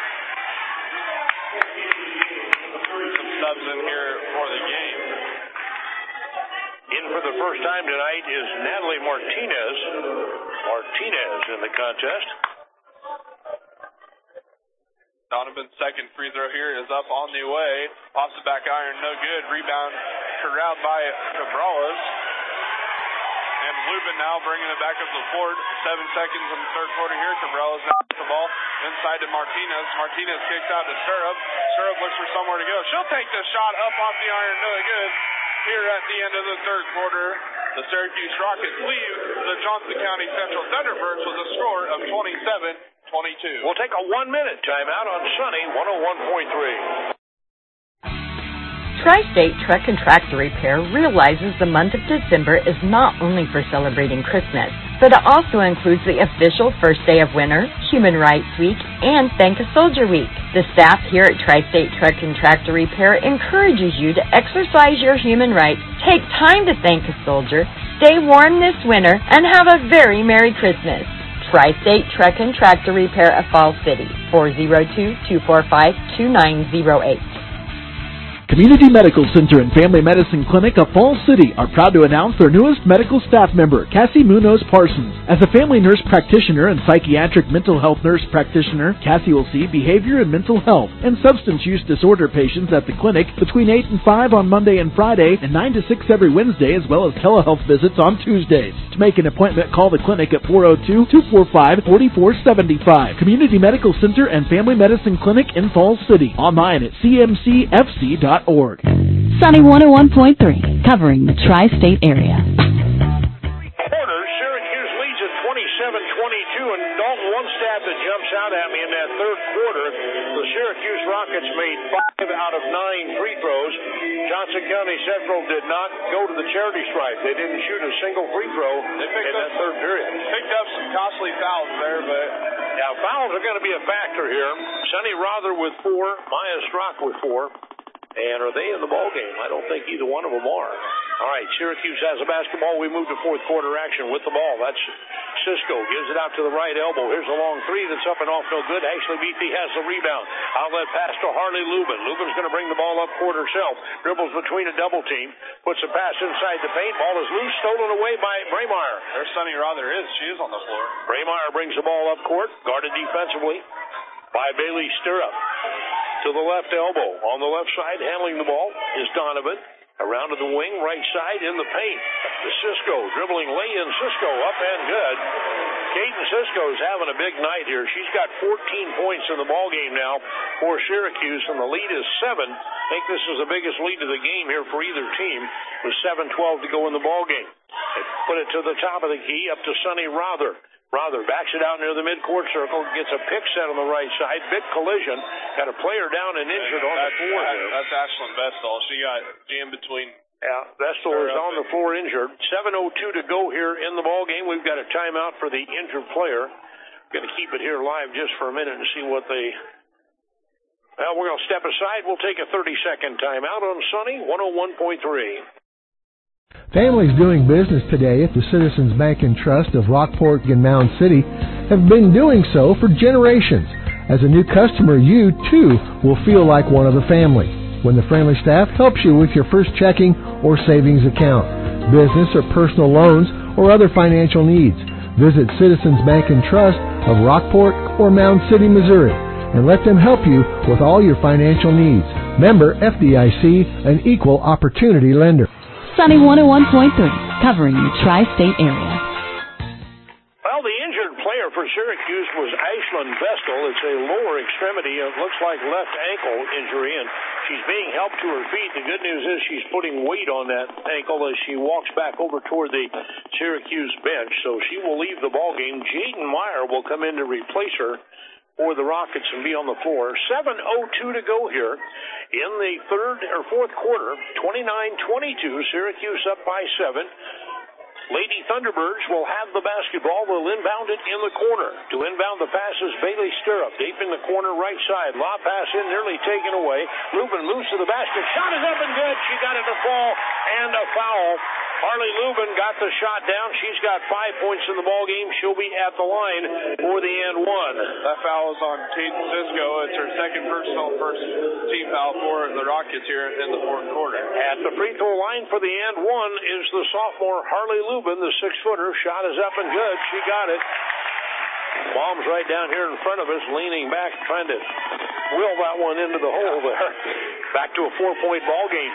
Some subs in here for the game. In for the first time tonight is Natalie Martinez. Martinez in the contest. Donovan's second free throw here is up on the way. Off the back iron, no good. Rebound corralled by Cabrales. And Lubin now bringing it back up the court. 7 seconds in the third quarter here. Cabrales now with the ball inside to Martinez. Martinez kicks out to Stirrup. Stirrup looks for somewhere to go. She'll take the shot up off the iron, no good. Here at the end of the third quarter, the Syracuse Rockets leave the Johnson County Central Thunderbirds with a score of 27-22. We'll take a 1-minute timeout on Sunny 101.3. Tri-State Truck and Tractor Repair realizes the month of December is not only for celebrating Christmas, but it also includes the official first day of winter, Human Rights Week, and Thank a Soldier Week. The staff here at Tri-State Truck and Tractor Repair encourages you to exercise your human rights, take time to thank a soldier, stay warm this winter, and have a very Merry Christmas. Tri-State Truck and Tractor Repair of Falls City, 402-245-2908. Community Medical Center and Family Medicine Clinic of Falls City are proud to announce their newest medical staff member, Cassie Munoz Parsons. As a family nurse practitioner and psychiatric mental health nurse practitioner, Cassie will see behavior and mental health and substance use disorder patients at the clinic between 8 and 5 on Monday and Friday and 9 to 6 every Wednesday, as well as telehealth visits on Tuesdays. To make an appointment, call the clinic at 402-245-4475. Community Medical Center and Family Medicine Clinic in Falls City. Online at cmcfc.org. Sunny 101.3, covering the tri-state area. Quarter, Syracuse leads at 27-22, and Dalton, one stat that jumps out at me in that third quarter, the Syracuse Rockets made 5 out of 9 free throws. Johnson County Central did not go to the charity stripe. They didn't shoot a single free throw in that third period. Picked up some costly fouls there, but now fouls are going to be a factor here. Sonny Rother with 4, Maya Strock with 4. And are they in the ball game? I don't think either one of them are. All right, Syracuse has a basketball. We move to fourth quarter action with the ball. That's Cisco. Gives it out to the right elbow. Here's a long three that's up and off, no good. Ashley Beatty has the rebound. Outlet pass to Harley Lubin. Lubin's going to bring the ball up court herself. Dribbles between a double team. Puts a pass inside the paint. Ball is loose. Stolen away by Braymeyer. There's Sonny Rother is. She is on the floor. Braymeyer brings the ball up court. Guarded defensively by Bailey Stirrup. To the left elbow. On the left side, handling the ball is Donovan. Around to the wing, right side in the paint. To Cisco, dribbling lay-in. Cisco up and good. Kaden Cisco's having a big night here. She's got 14 points in the ball game now for Syracuse, and the lead is 7. I think this is the biggest lead of the game here for either team, with 7:12 to go in the ball game. They put it to the top of the key, up to Sonny Rother. Rother backs it out near the midcourt circle, gets a pick set on the right side. Big collision. Got a player down and injured on the floor here. That's Ashlyn Vestal. She got jammed between. Yeah, Vestal is on the floor injured. 7:02 to go here in the ball game. We've got a timeout for the injured player. Going to keep it here live just for a minute and see what they... Well, we're going to step aside. We'll take a 30-second timeout on Sunny 101.3. Families doing business today at the Citizens Bank and Trust of Rockport and Mound City have been doing so for generations. As a new customer, you, too, will feel like one of the family when the friendly staff helps you with your first checking or savings account, business or personal loans, or other financial needs. Visit Citizens Bank and Trust of Rockport or Mound City, Missouri, and let them help you with all your financial needs. Member FDIC, an equal opportunity lender. Sunny 101.3, covering the tri-state area. Well, the injured player for Syracuse was Ashlyn Vestal. It's a lower extremity. It looks like left ankle injury, and she's being helped to her feet. The good news is she's putting weight on that ankle as she walks back over toward the Syracuse bench, so she will leave the ball game. Jaden Meyer will come in to replace her for the Rockets and be on the floor. 7:02 to go here in the fourth quarter. 29-22, Syracuse up by 7. Lady Thunderbirds will have the basketball. They'll inbound it in the corner. To inbound the pass is Bailey Stirrup. Deep in the corner right side. Lob pass in, nearly taken away. Lubin moves to the basket. Shot is up and good. She got it to fall and a foul. Harley Lubin got the shot down. She's got 5 points in the ball game. She'll be at the line for the and one. That foul is on Kaden Cisco. It's her second personal, first team foul for the Rockets here in the fourth quarter. At the free throw line for the and one is the sophomore Harley Lubin, the 6-footer. Shot is up and good. She got it. Bomb's right down here in front of us, leaning back, trying to will that one into the hole there. Back to a 4-point ball game.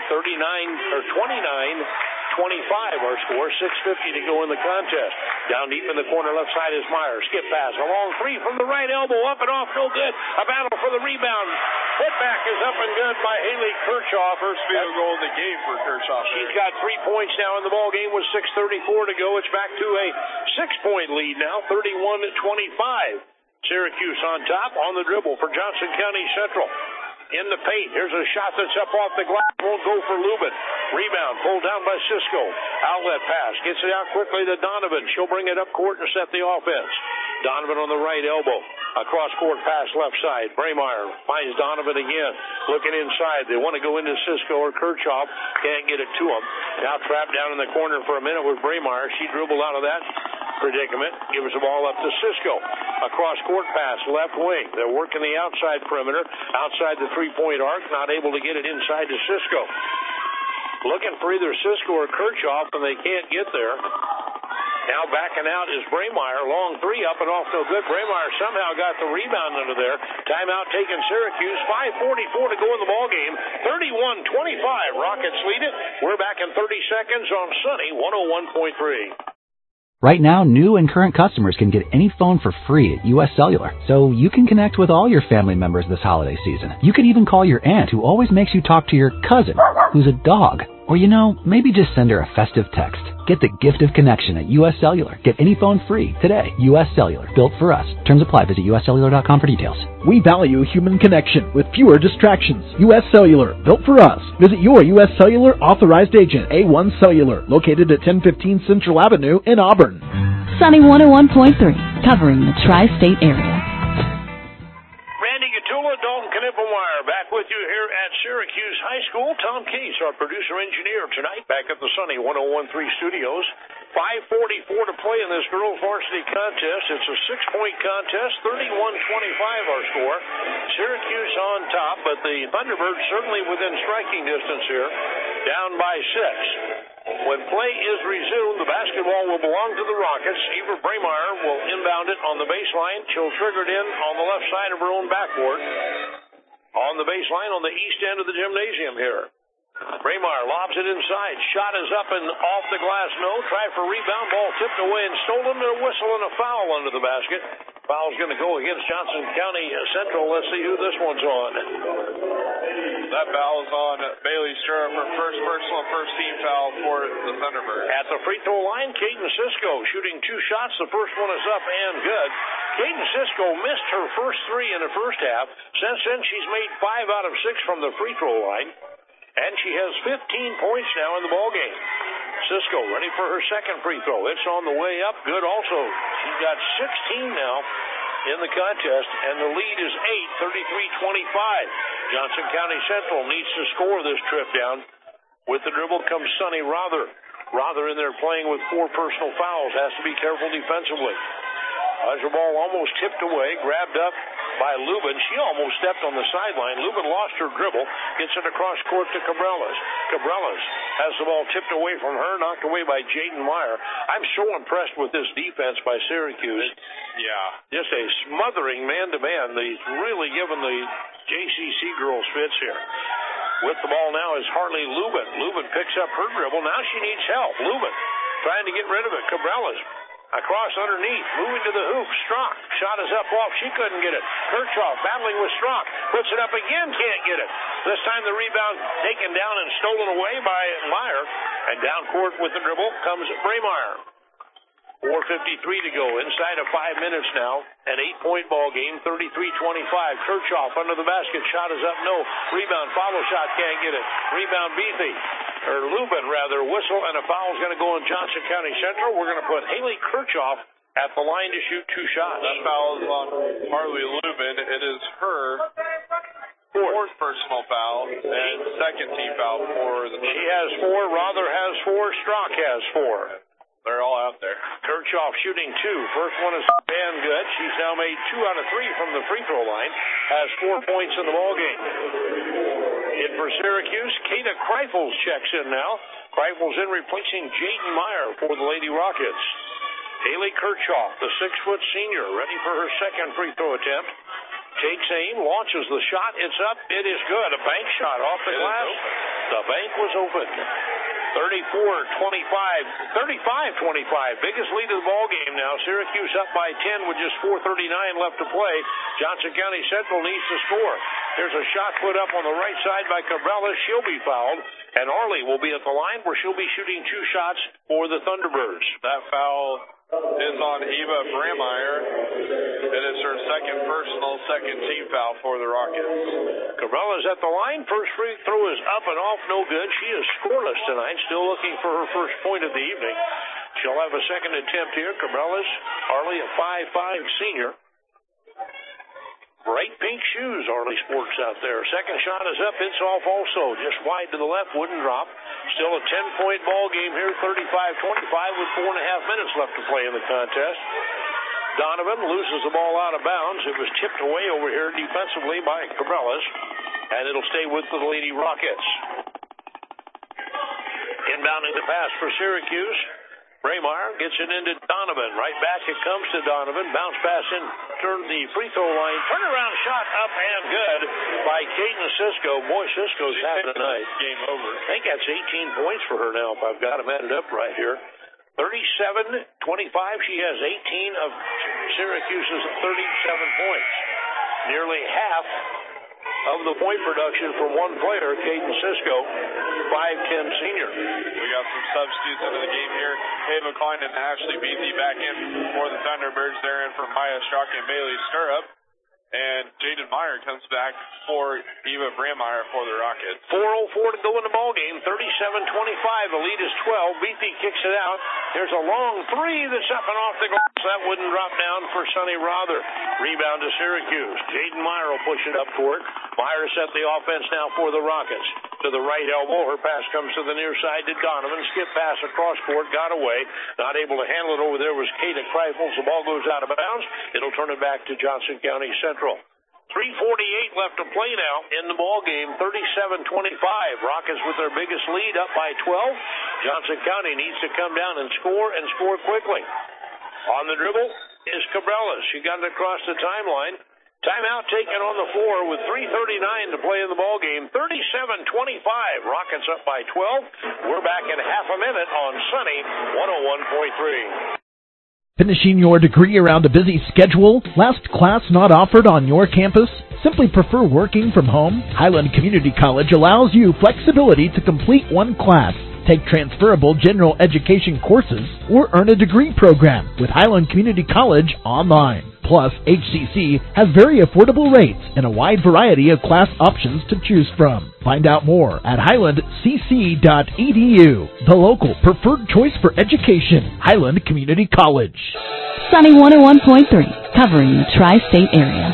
29-25 our score. 6:50 to go in the contest. Down deep in the corner left side is Meyer. Skip pass. A long three from the right elbow. Up and off. No good. A battle for the rebound. Putback is up and good by Haley Kirchhoff. First field goal of the game for Kirchhoff. She's got 3 points now in the ball game with 6:34 to go. It's back to a 6-point lead now. 31-25. Syracuse on top on the dribble for Johnson County Central. In the paint. Here's a shot that's up off the glass. Won't go for Lubin. Rebound pulled down by Cisco. Outlet pass. Gets it out quickly to Donovan. She'll bring it up court and set the offense. Donovan on the right elbow. A cross-court pass left side. Braymeyer finds Donovan again. Looking inside. They want to go into Cisco or Kirchhoff. Can't get it to him. Now trapped down in the corner for a minute with Braymeyer. She dribbled out of that predicament. Gives the ball up to Cisco. A cross-court pass, left wing. They're working the outside perimeter, outside the three-point arc, not able to get it inside to Cisco. Looking for either Cisco or Kirchhoff, and they can't get there. Now backing out is Braymeyer. Long three up and off no good. Braymeyer somehow got the rebound under there. Timeout taken Syracuse. 5:44 to go in the ball game. 31-25. Rockets lead it. We're back in 30 seconds on Sunny 101.3. Right now, new and current customers can get any phone for free at U.S. Cellular, so you can connect with all your family members this holiday season. You can even call your aunt, who always makes you talk to your cousin, who's a dog. Or, maybe just send her a festive text. Get the gift of connection at U.S. Cellular. Get any phone free today. U.S. Cellular, built for us. Terms apply. Visit uscellular.com for details. We value human connection with fewer distractions. U.S. Cellular, built for us. Visit your U.S. Cellular authorized agent, A1 Cellular, located at 1015 Central Avenue in Auburn. Sunny 101.3, covering the tri-state area. Randy Gatula, Dalton Knippelmeyer, back with you here at Syracuse High School. Tom Case, our producer-engineer tonight, back at the Sunny 101.3 studios. 5:44 to play in this girls' varsity contest. It's a 6-point contest, 31-25 our score. Syracuse on top, but the Thunderbirds certainly within striking distance here, down by 6. When play is resumed, the basketball will belong to the Rockets. Eva Braymeyer will inbound it on the baseline. She'll trigger it in on the left side of her own backboard. On the baseline on the east end of the gymnasium here. Braemar lobs it inside. Shot is up and off the glass. No. Try for rebound. Ball tipped away and stolen. A whistle and a foul under the basket. Foul's going to go against Johnson County Central. Let's see who this one's on. That foul is on Bailey Sturrup for first personal, first team foul for the Thunderbirds. At the free throw line, Caden Cisco shooting 2 shots. The first one is up and good. Caden Cisco missed her first 3 in the first half. Since then, she's made 5 out of 6 from the free throw line. And she has 15 points now in the ballgame. Cisco ready for her second free throw. It's on the way up. Good also. She's got 16 now in the contest, and the lead is 8, 33-25. Johnson County Central needs to score this trip down. With the dribble comes Sonny Rother. Rother in there playing with 4 personal fouls. Has to be careful defensively. As the ball almost tipped away, grabbed up by Lubin. She almost stepped on the sideline. Lubin lost her dribble, gets it across court to Cabrelas. Cabrelas has the ball tipped away from her, knocked away by Jaden Meyer. I'm so impressed with this defense by Syracuse. Just a smothering man-to-man. They've really given the JCC girls fits here. With the ball now is Harley Lubin. Lubin picks up her dribble. Now she needs help. Lubin trying to get rid of it. Cabrelas across underneath, moving to the hoop. Strock, shot is up off. She couldn't get it. Kirchhoff battling with Strock. Puts it up again, can't get it. This time the rebound taken down and stolen away by Meyer. And down court with the dribble comes Braemar. 4:53 to go. Inside of 5 minutes now. An 8-point ball game, 33-25. Kirchhoff under the basket. Shot is up, no. Rebound, follow shot, can't get it. Rebound, Beathy. Or Lubin, rather. Whistle, and a foul is going to go in Johnson County Central. We're going to put Haley Kirchhoff at the line to shoot 2 shots. That foul is on Harley Lubin. It is her fourth personal foul and second team foul for the... She has 4. Rother has 4. Strock has 4. They're all out there. Kirchhoff shooting 2. First one is damn good. She's now made 2 out of 3 from the free throw line. Has 4 points in the ballgame. In for Syracuse, Kata Kreifels checks in now. Kreifels in replacing Jaden Meyer for the Lady Rockets. Haley Kirchhoff, the 6-foot senior, ready for her second free throw attempt. Takes aim, launches the shot. It's up. It is good. A bank shot off the glass. The bank was open. 35-25. Biggest lead of the ball game now. Syracuse up by 10 with just 4:39 left to play. Johnson County Central needs to score. There's a shot put up on the right side by Cabrelas. She'll be fouled. And Arley will be at the line where she'll be shooting 2 shots for the Thunderbirds. That foul is on Eva Braemar. It is her second personal, second team foul for the Rockets. Cabrelas at the line. First free throw is up and off, no good. She is scoreless tonight, still looking for her first point of the evening. She'll have a second attempt here. Cabrelas, Arley, a 5'5" senior. Bright pink shoes, Arley sports out there. Second shot is up. It's off also. Just wide to the left. Wouldn't drop. Still a 10-point ball game here. 35-25 with 4.5 minutes left to play in the contest. Donovan loses the ball out of bounds. It was tipped away over here defensively by Cabrelas. And it'll stay with the Lady Rockets. Inbounding the pass for Syracuse. Braemar gets it into Donovan. Right back it comes to Donovan. Bounce pass in, turn the free throw line. Turnaround shot up and good by Caden Cisco. Boy, Cisco's having a night. Game over. I think that's 18 points for her now, if I've got them added up right here. 37-25. She has 18 of Syracuse's 37 points. Nearly half of the point production from one player, Caden Cisco, 5'10" senior. We got some substitutes into the game here. Ava Klein and Ashley Beathy back in for the Thunderbirds. They're in for Maya Strock and Bailey Sturrup. And Jaden Meyer comes back for Eva Braemar for the Rockets. 4:04 to go in the ball game. 37-25. The lead is 12. Beathy kicks it out. There's a long 3 that's up and off the glass. That wouldn't drop down for Sonny Rother. Rebound to Syracuse. Jaden Meyer will push it up court. Meyer set the offense now for the Rockets. To the right elbow. Her pass comes to the near side to Donovan. Skip pass across court. Got away. Not able to handle it over there was Kata Kreifels. The ball goes out of bounds. It'll turn it back to Johnson County Central. 3:48 left to play now in the ball game. 37-25. Rockets with their biggest lead up by 12. Johnson County needs to come down and score quickly. On the dribble is Cabrelas. She got it across the timeline. Timeout taken on the floor with 3:39 to play in the ball game. 37-25. Rockets up by 12. We're back in half a minute on Sunny 101.3. Finishing your degree around a busy schedule? Last class not offered on your campus? Simply prefer working from home? Highland Community College allows you flexibility to complete one class, take transferable general education courses, or earn a degree program with Highland Community College online. Plus, HCC has very affordable rates and a wide variety of class options to choose from. Find out more at highlandcc.edu, the local preferred choice for education, Highland Community College. Sunny 101.3, covering the tri-state area.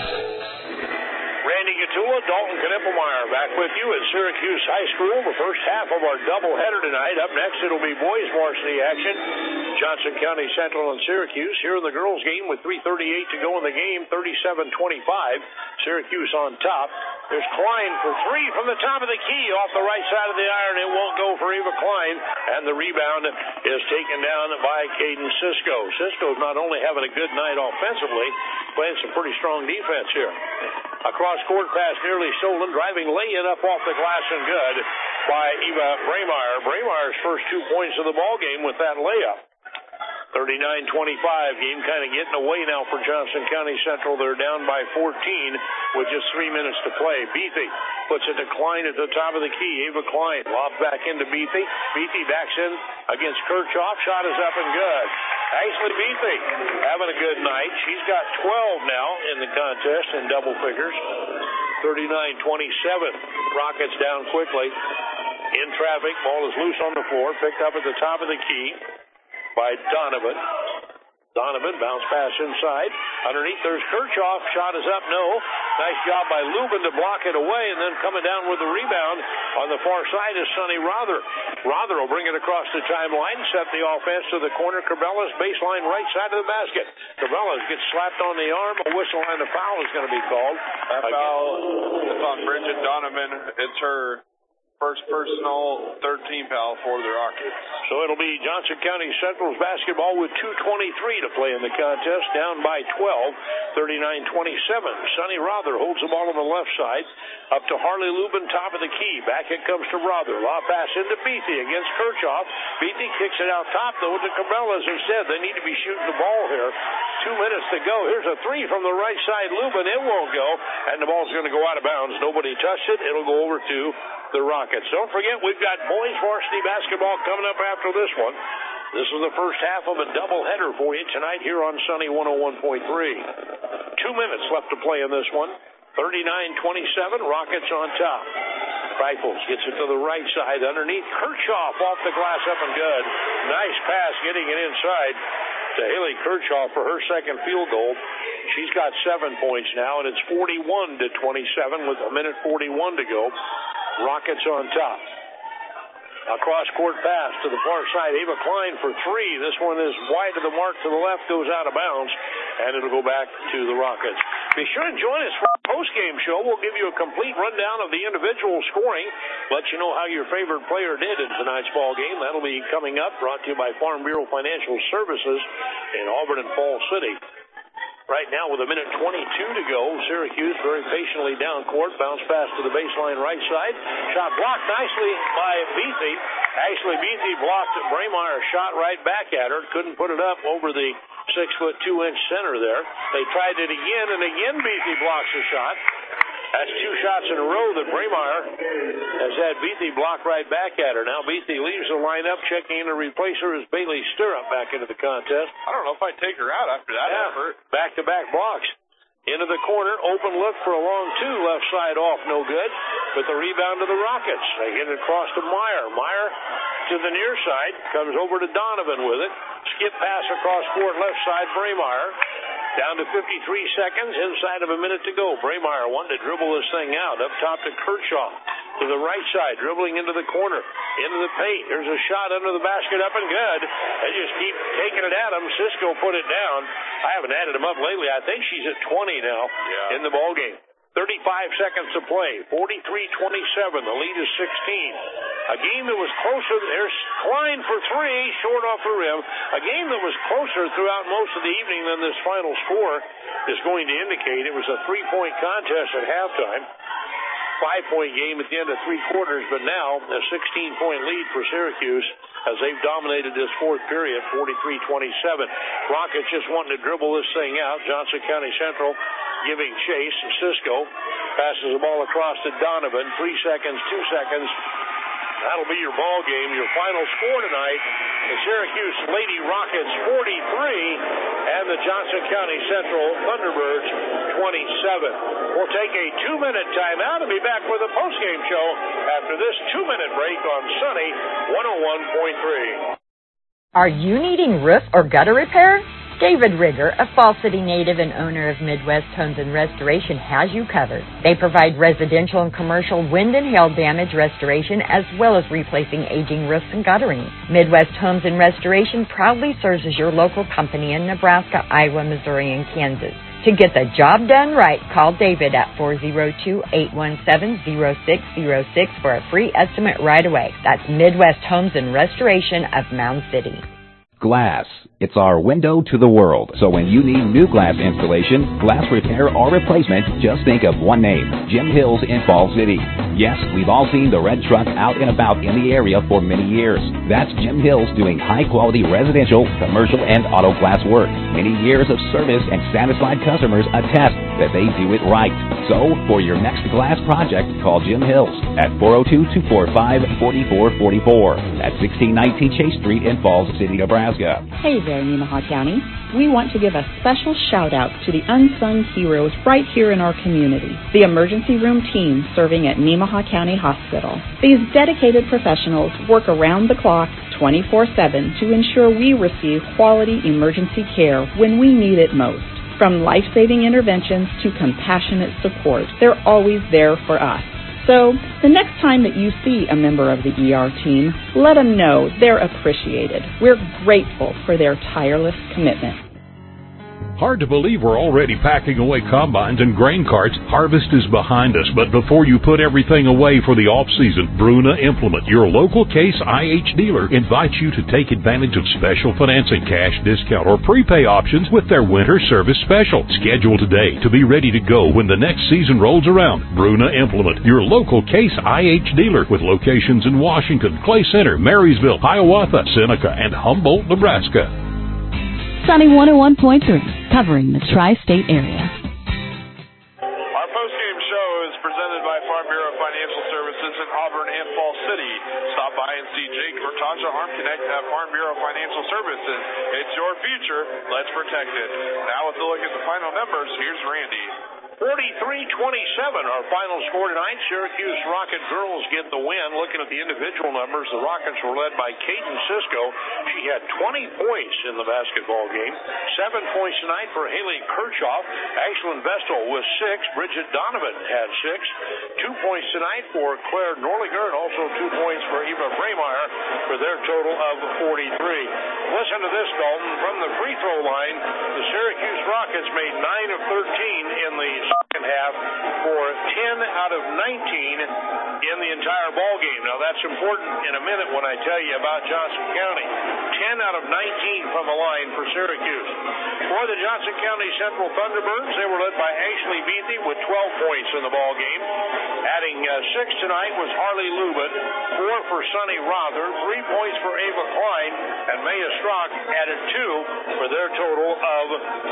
Randy Gatula, Dalton Knippelmeyer back with you at Syracuse High School. The first half of our doubleheader tonight. Up next, it'll be boys varsity action. Johnson County Central and Syracuse here in the girls' game with 3:38 to go in the game. 37-25. Syracuse on top. There's Klein for three from the top of the key off the right side of the iron. It won't go for Eva Klein, and the rebound is taken down by Caden Cisco. Cisco's not only having a good night offensively, playing some pretty strong defense here. Across court pass nearly stolen, driving lay-in up off the glass and good by Eva Brameyer. Braemeyer's first 2 points of the ball game with that layup. 39-25. Game kind of getting away now for Johnson County Central. They're down by 14 with just 3 minutes to play. Beathy puts a decline at the top of the key. Ava Klein lobs back into Beathy. Beathy backs in against Kirchhoff. Shot is up and good. Ashley Beathy having a good night. She's got 12 now in the contest in double figures. 39-27. Rockets down quickly. In traffic. Ball is loose on the floor. Picked up at the top of the key by Donovan. Donovan, bounce pass inside. Underneath, there's Kirchhoff. Shot is up, no. Nice job by Lubin to block it away, and then coming down with the rebound on the far side is Sonny Rother. Rother will bring it across the timeline, set the offense to the corner. Cabela's baseline right side of the basket. Cabela's gets slapped on the arm. A whistle and a foul is going to be called. That foul is on Bridget Donovan. It's her first personal 13 foul for the Rockets. So it'll be Johnson County Central's basketball with 2:23 to play in the contest, down by 12, 39-27. Sonny Rother holds the ball on the left side, up to Harley Lubin, top of the key. Back it comes to Rother. Lob pass into Beathy against Kirchhoff. Beathy kicks it out top, though, to Cabela's instead. They need to be shooting the ball here. 2 minutes to go. Here's a three from the right side. Lubin, it won't go, and the ball's going to go out of bounds. Nobody touched it. It'll go over to the Rockets. Don't forget, we've got boys varsity basketball coming up after this one. This is the first half of a doubleheader for you tonight here on Sunny 101.3. 2 minutes left to play in this one. 39-27, Rockets on top. Rifles gets it to the right side underneath. Kirchhoff off the glass, up and good. Nice pass getting it inside to Haley Kirchhoff for her second field goal. She's got 7 points now, and it's 41-27 with 1:41 to go. Rockets on top. Across court pass to the far side. Ava Klein for three. This one is wide of the mark to the left, goes out of bounds, and it'll go back to the Rockets. Be sure to join us for our post-game show. We'll give you a complete rundown of the individual scoring, let you know how your favorite player did in tonight's ball game. That'll be coming up, brought to you by Farm Bureau Financial Services in Auburn and Falls City. Right now, with 1:22 to go, Syracuse very patiently down court. Bounce pass to the baseline right side. Shot blocked nicely by Beathy. Ashley Beathy blocked Braemeyer's shot right back at her. Couldn't put it up over the 6'2" center there. They tried it again, and again Beathy blocks the shot. That's 2 shots in a row that Brameyer has had Beathy block right back at her. Now Beathy leaves the lineup. Checking in to replace her is Bailey Stirrup back into the contest. I don't know if I'd take her out after that effort. Back-to-back blocks. Into the corner, open look for a long two. Left side off, no good. But the rebound to the Rockets. They get it across to Meyer. Meyer to the near side. Comes over to Donovan with it. Skip pass across court, left side, Brameyer. Down to 53 seconds, inside of 1 minute to go. Brameyer wanting to dribble this thing out. Up top to Kirchhoff. To the right side, dribbling into the corner. Into the paint. There's a shot under the basket, up and good. They just keep taking it at him. Cisco put it down. I haven't added him up lately. I think she's at 20 now in the ballgame. 35 seconds to play. 43-27. The lead is 16. A game that was closer. There's Klein for three, short off the rim. A game that was closer throughout most of the evening than this final score is going to indicate. It was a three-point contest at halftime. 5-point game at the end of three quarters, but now a 16-point lead for Syracuse as they've dominated this fourth period, 43-27. Rockets just wanting to dribble this thing out. Johnson County Central giving chase. Cisco passes the ball across to Donovan. 3 seconds, 2 seconds. That'll be your ball game. Your final score tonight, the Syracuse Lady Rockets 43 and the Johnson County Central Thunderbirds 27. We'll take a 2-minute timeout and be back with a postgame show after this 2-minute break on Sunny 101.3. Are you needing roof or gutter repair? David Rigger, a Fall City native and owner of Midwest Homes and Restoration, has you covered. They provide residential and commercial wind and hail damage restoration as well as replacing aging roofs and guttering. Midwest Homes and Restoration proudly serves as your local company in Nebraska, Iowa, Missouri, and Kansas. To get the job done right, call David at 402-817-0606 for a free estimate right away. That's Midwest Homes and Restoration of Mound City. Glass. It's our window to the world. So when you need new glass installation, glass repair, or replacement, just think of one name, Jim Hills in Fall City. Yes, we've all seen the red truck out and about in the area for many years. That's Jim Hills doing high-quality residential, commercial, and auto glass work. Many years of service and satisfied customers attest that they do it right. So, for your next glass project, call Jim Hills at 402-245-4444 at 1619 Chase Street in Falls City, Nebraska. Hey there, Nemaha County. We want to give a special shout out to the unsung heroes right here in our community, the emergency room team serving at Nemaha County Hospital. These dedicated professionals work around the clock 24/7 to ensure we receive quality emergency care when we need it most. From life-saving interventions to compassionate support, they're always there for us. So, the next time that you see a member of the ER team, let them know they're appreciated. We're grateful for their tireless commitment. Hard to believe we're already packing away combines and grain carts. Harvest is behind us, but before you put everything away for the off-season, Bruna Implement, your local Case IH dealer, invites you to take advantage of special financing, cash discount, or prepay options with their winter service special. Schedule today to be ready to go when the next season rolls around. Bruna Implement, your local Case IH dealer, with locations in Washington, Clay Center, Marysville, Hiawatha, Seneca, and Humboldt, Nebraska. Sunny 101.3, covering the tri-state area. Our postgame show is presented by Farm Bureau Financial Services in Auburn and Fall City. Stop by and see Jake or Tasha Armconnect at Farm Bureau Financial Services. It's your future. Let's protect it. Now with a look at the final numbers, here's Randy. 43-27, our final score tonight. Syracuse Rocket girls get the win. Looking at the individual numbers, the Rockets were led by Caden Cisco. She had 20 points in the basketball game. 7 points tonight for Haley Kirchhoff. Ashlyn Vestal with 6. Bridget Donovan had 6. 2 points tonight for Claire Norliger, and also 2 points for Eva Braymeyer for their total of 43. Listen to this, Dalton. From the free throw line, the Syracuse Rockets made 9 of 13 in the second half for 10 out of 19 in the entire ball game. Now that's important in a minute when I tell you about Johnson County. 10 out of 19 from the line for Syracuse. For the Johnson County Central Thunderbirds, they were led by Ashley Beathy with 12 points in the ball game. Adding 6 tonight was Harley Lubin, 4 for Sunny Rother, 3 points for Ava Klein, and Maya Strock added 2 for their total of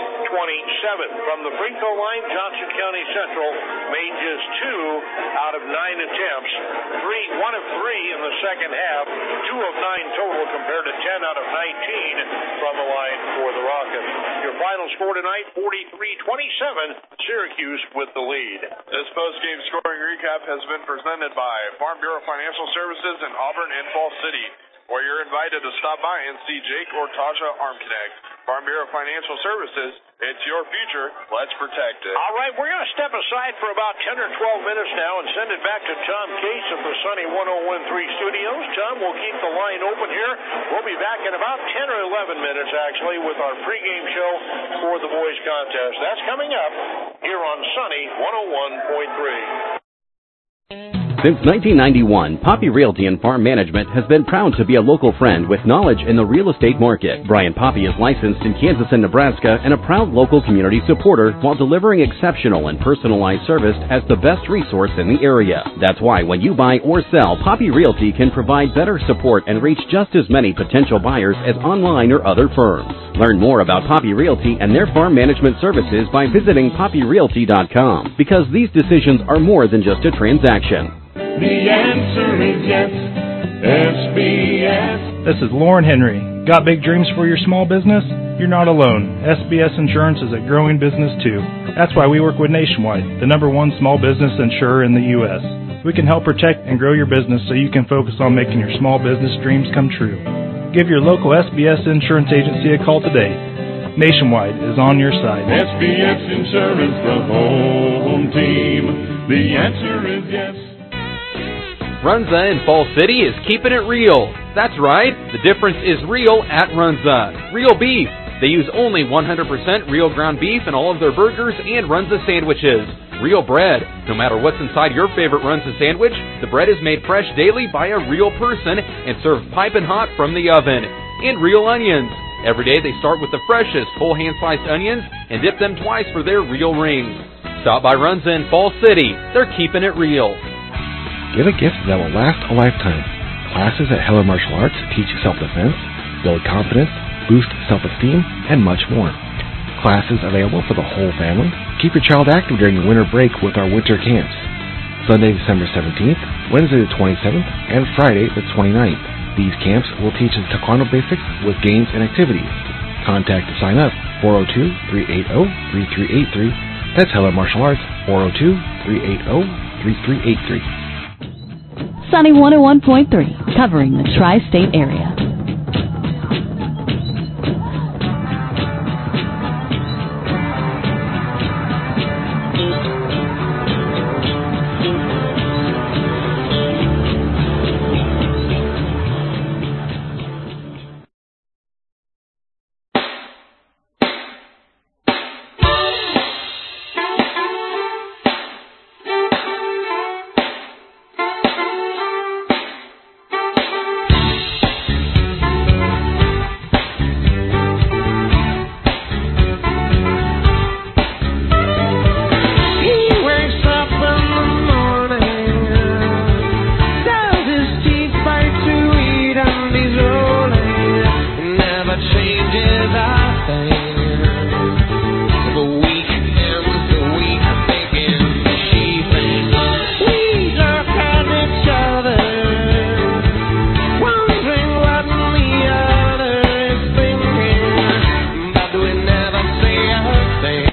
27. From the free throw line, Johnson County Central made just 2 out of 9 attempts. 1 of 3 in the second half, 2 of 9 total compared to 10 out of 19 from the line for the Rockets. Your final score tonight, 43-27, Syracuse with the lead. This post-game scoring recap has been presented by Farm Bureau Financial Services in Auburn and Fall City. or you're invited to stop by and see Jake or Tasha Armconnect. Farm Bureau Financial Services, it's your future. Let's protect it. All right, we're going to step aside for about 10 or 12 minutes now and send it back to Tom Case of the Sunny 101.3 studios. Tom, we'll keep the line open here. We'll be back in about 10 or 11 minutes, actually, with our pregame show for the boys contest. That's coming up here on Sunny 101.3. Since 1991, Poppy Realty and Farm Management has been proud to be a local friend with knowledge in the real estate market. Brian Poppy is licensed in Kansas and Nebraska and a proud local community supporter while delivering exceptional and personalized service as the best resource in the area. That's why when you buy or sell, Poppy Realty can provide better support and reach just as many potential buyers as online or other firms. Learn more about Poppy Realty and their farm management services by visiting poppyrealty.com, because these decisions are more than just a transaction. The answer is yes, SBS. This is Lauren Henry. Got big dreams for your small business? You're not alone. SBS Insurance is a growing business too. That's why we work with Nationwide, the #1 small business insurer in the U.S. We can help protect and grow your business so you can focus on making your small business dreams come true. Give your local SBS Insurance agency a call today. Nationwide is on your side. SBS Insurance, the home team. The answer is yes. Runza in Fall City is keeping it real. That's right, the difference is real at Runza. Real beef. They use only 100% real ground beef in all of their burgers and Runza sandwiches. Real bread. No matter what's inside your favorite Runza sandwich, the bread is made fresh daily by a real person and served piping hot from the oven. And real onions. Every day they start with the freshest whole hand-sliced onions and dip them twice for their real rings. Stop by Runza in Fall City. They're keeping it real. Give a gift that will last a lifetime. Classes at Heller Martial Arts teach self-defense, build confidence, boost self-esteem, and much more. Classes available for the whole family. Keep your child active during the winter break with our winter camps. Sunday, December 17th, Wednesday the 27th, and Friday the 29th. These camps will teach the Taekwondo basics with games and activities. Contact to sign up, 402-380-3383. That's Heller Martial Arts, 402-380-3383. Sunny 101.3, covering the tri-state area.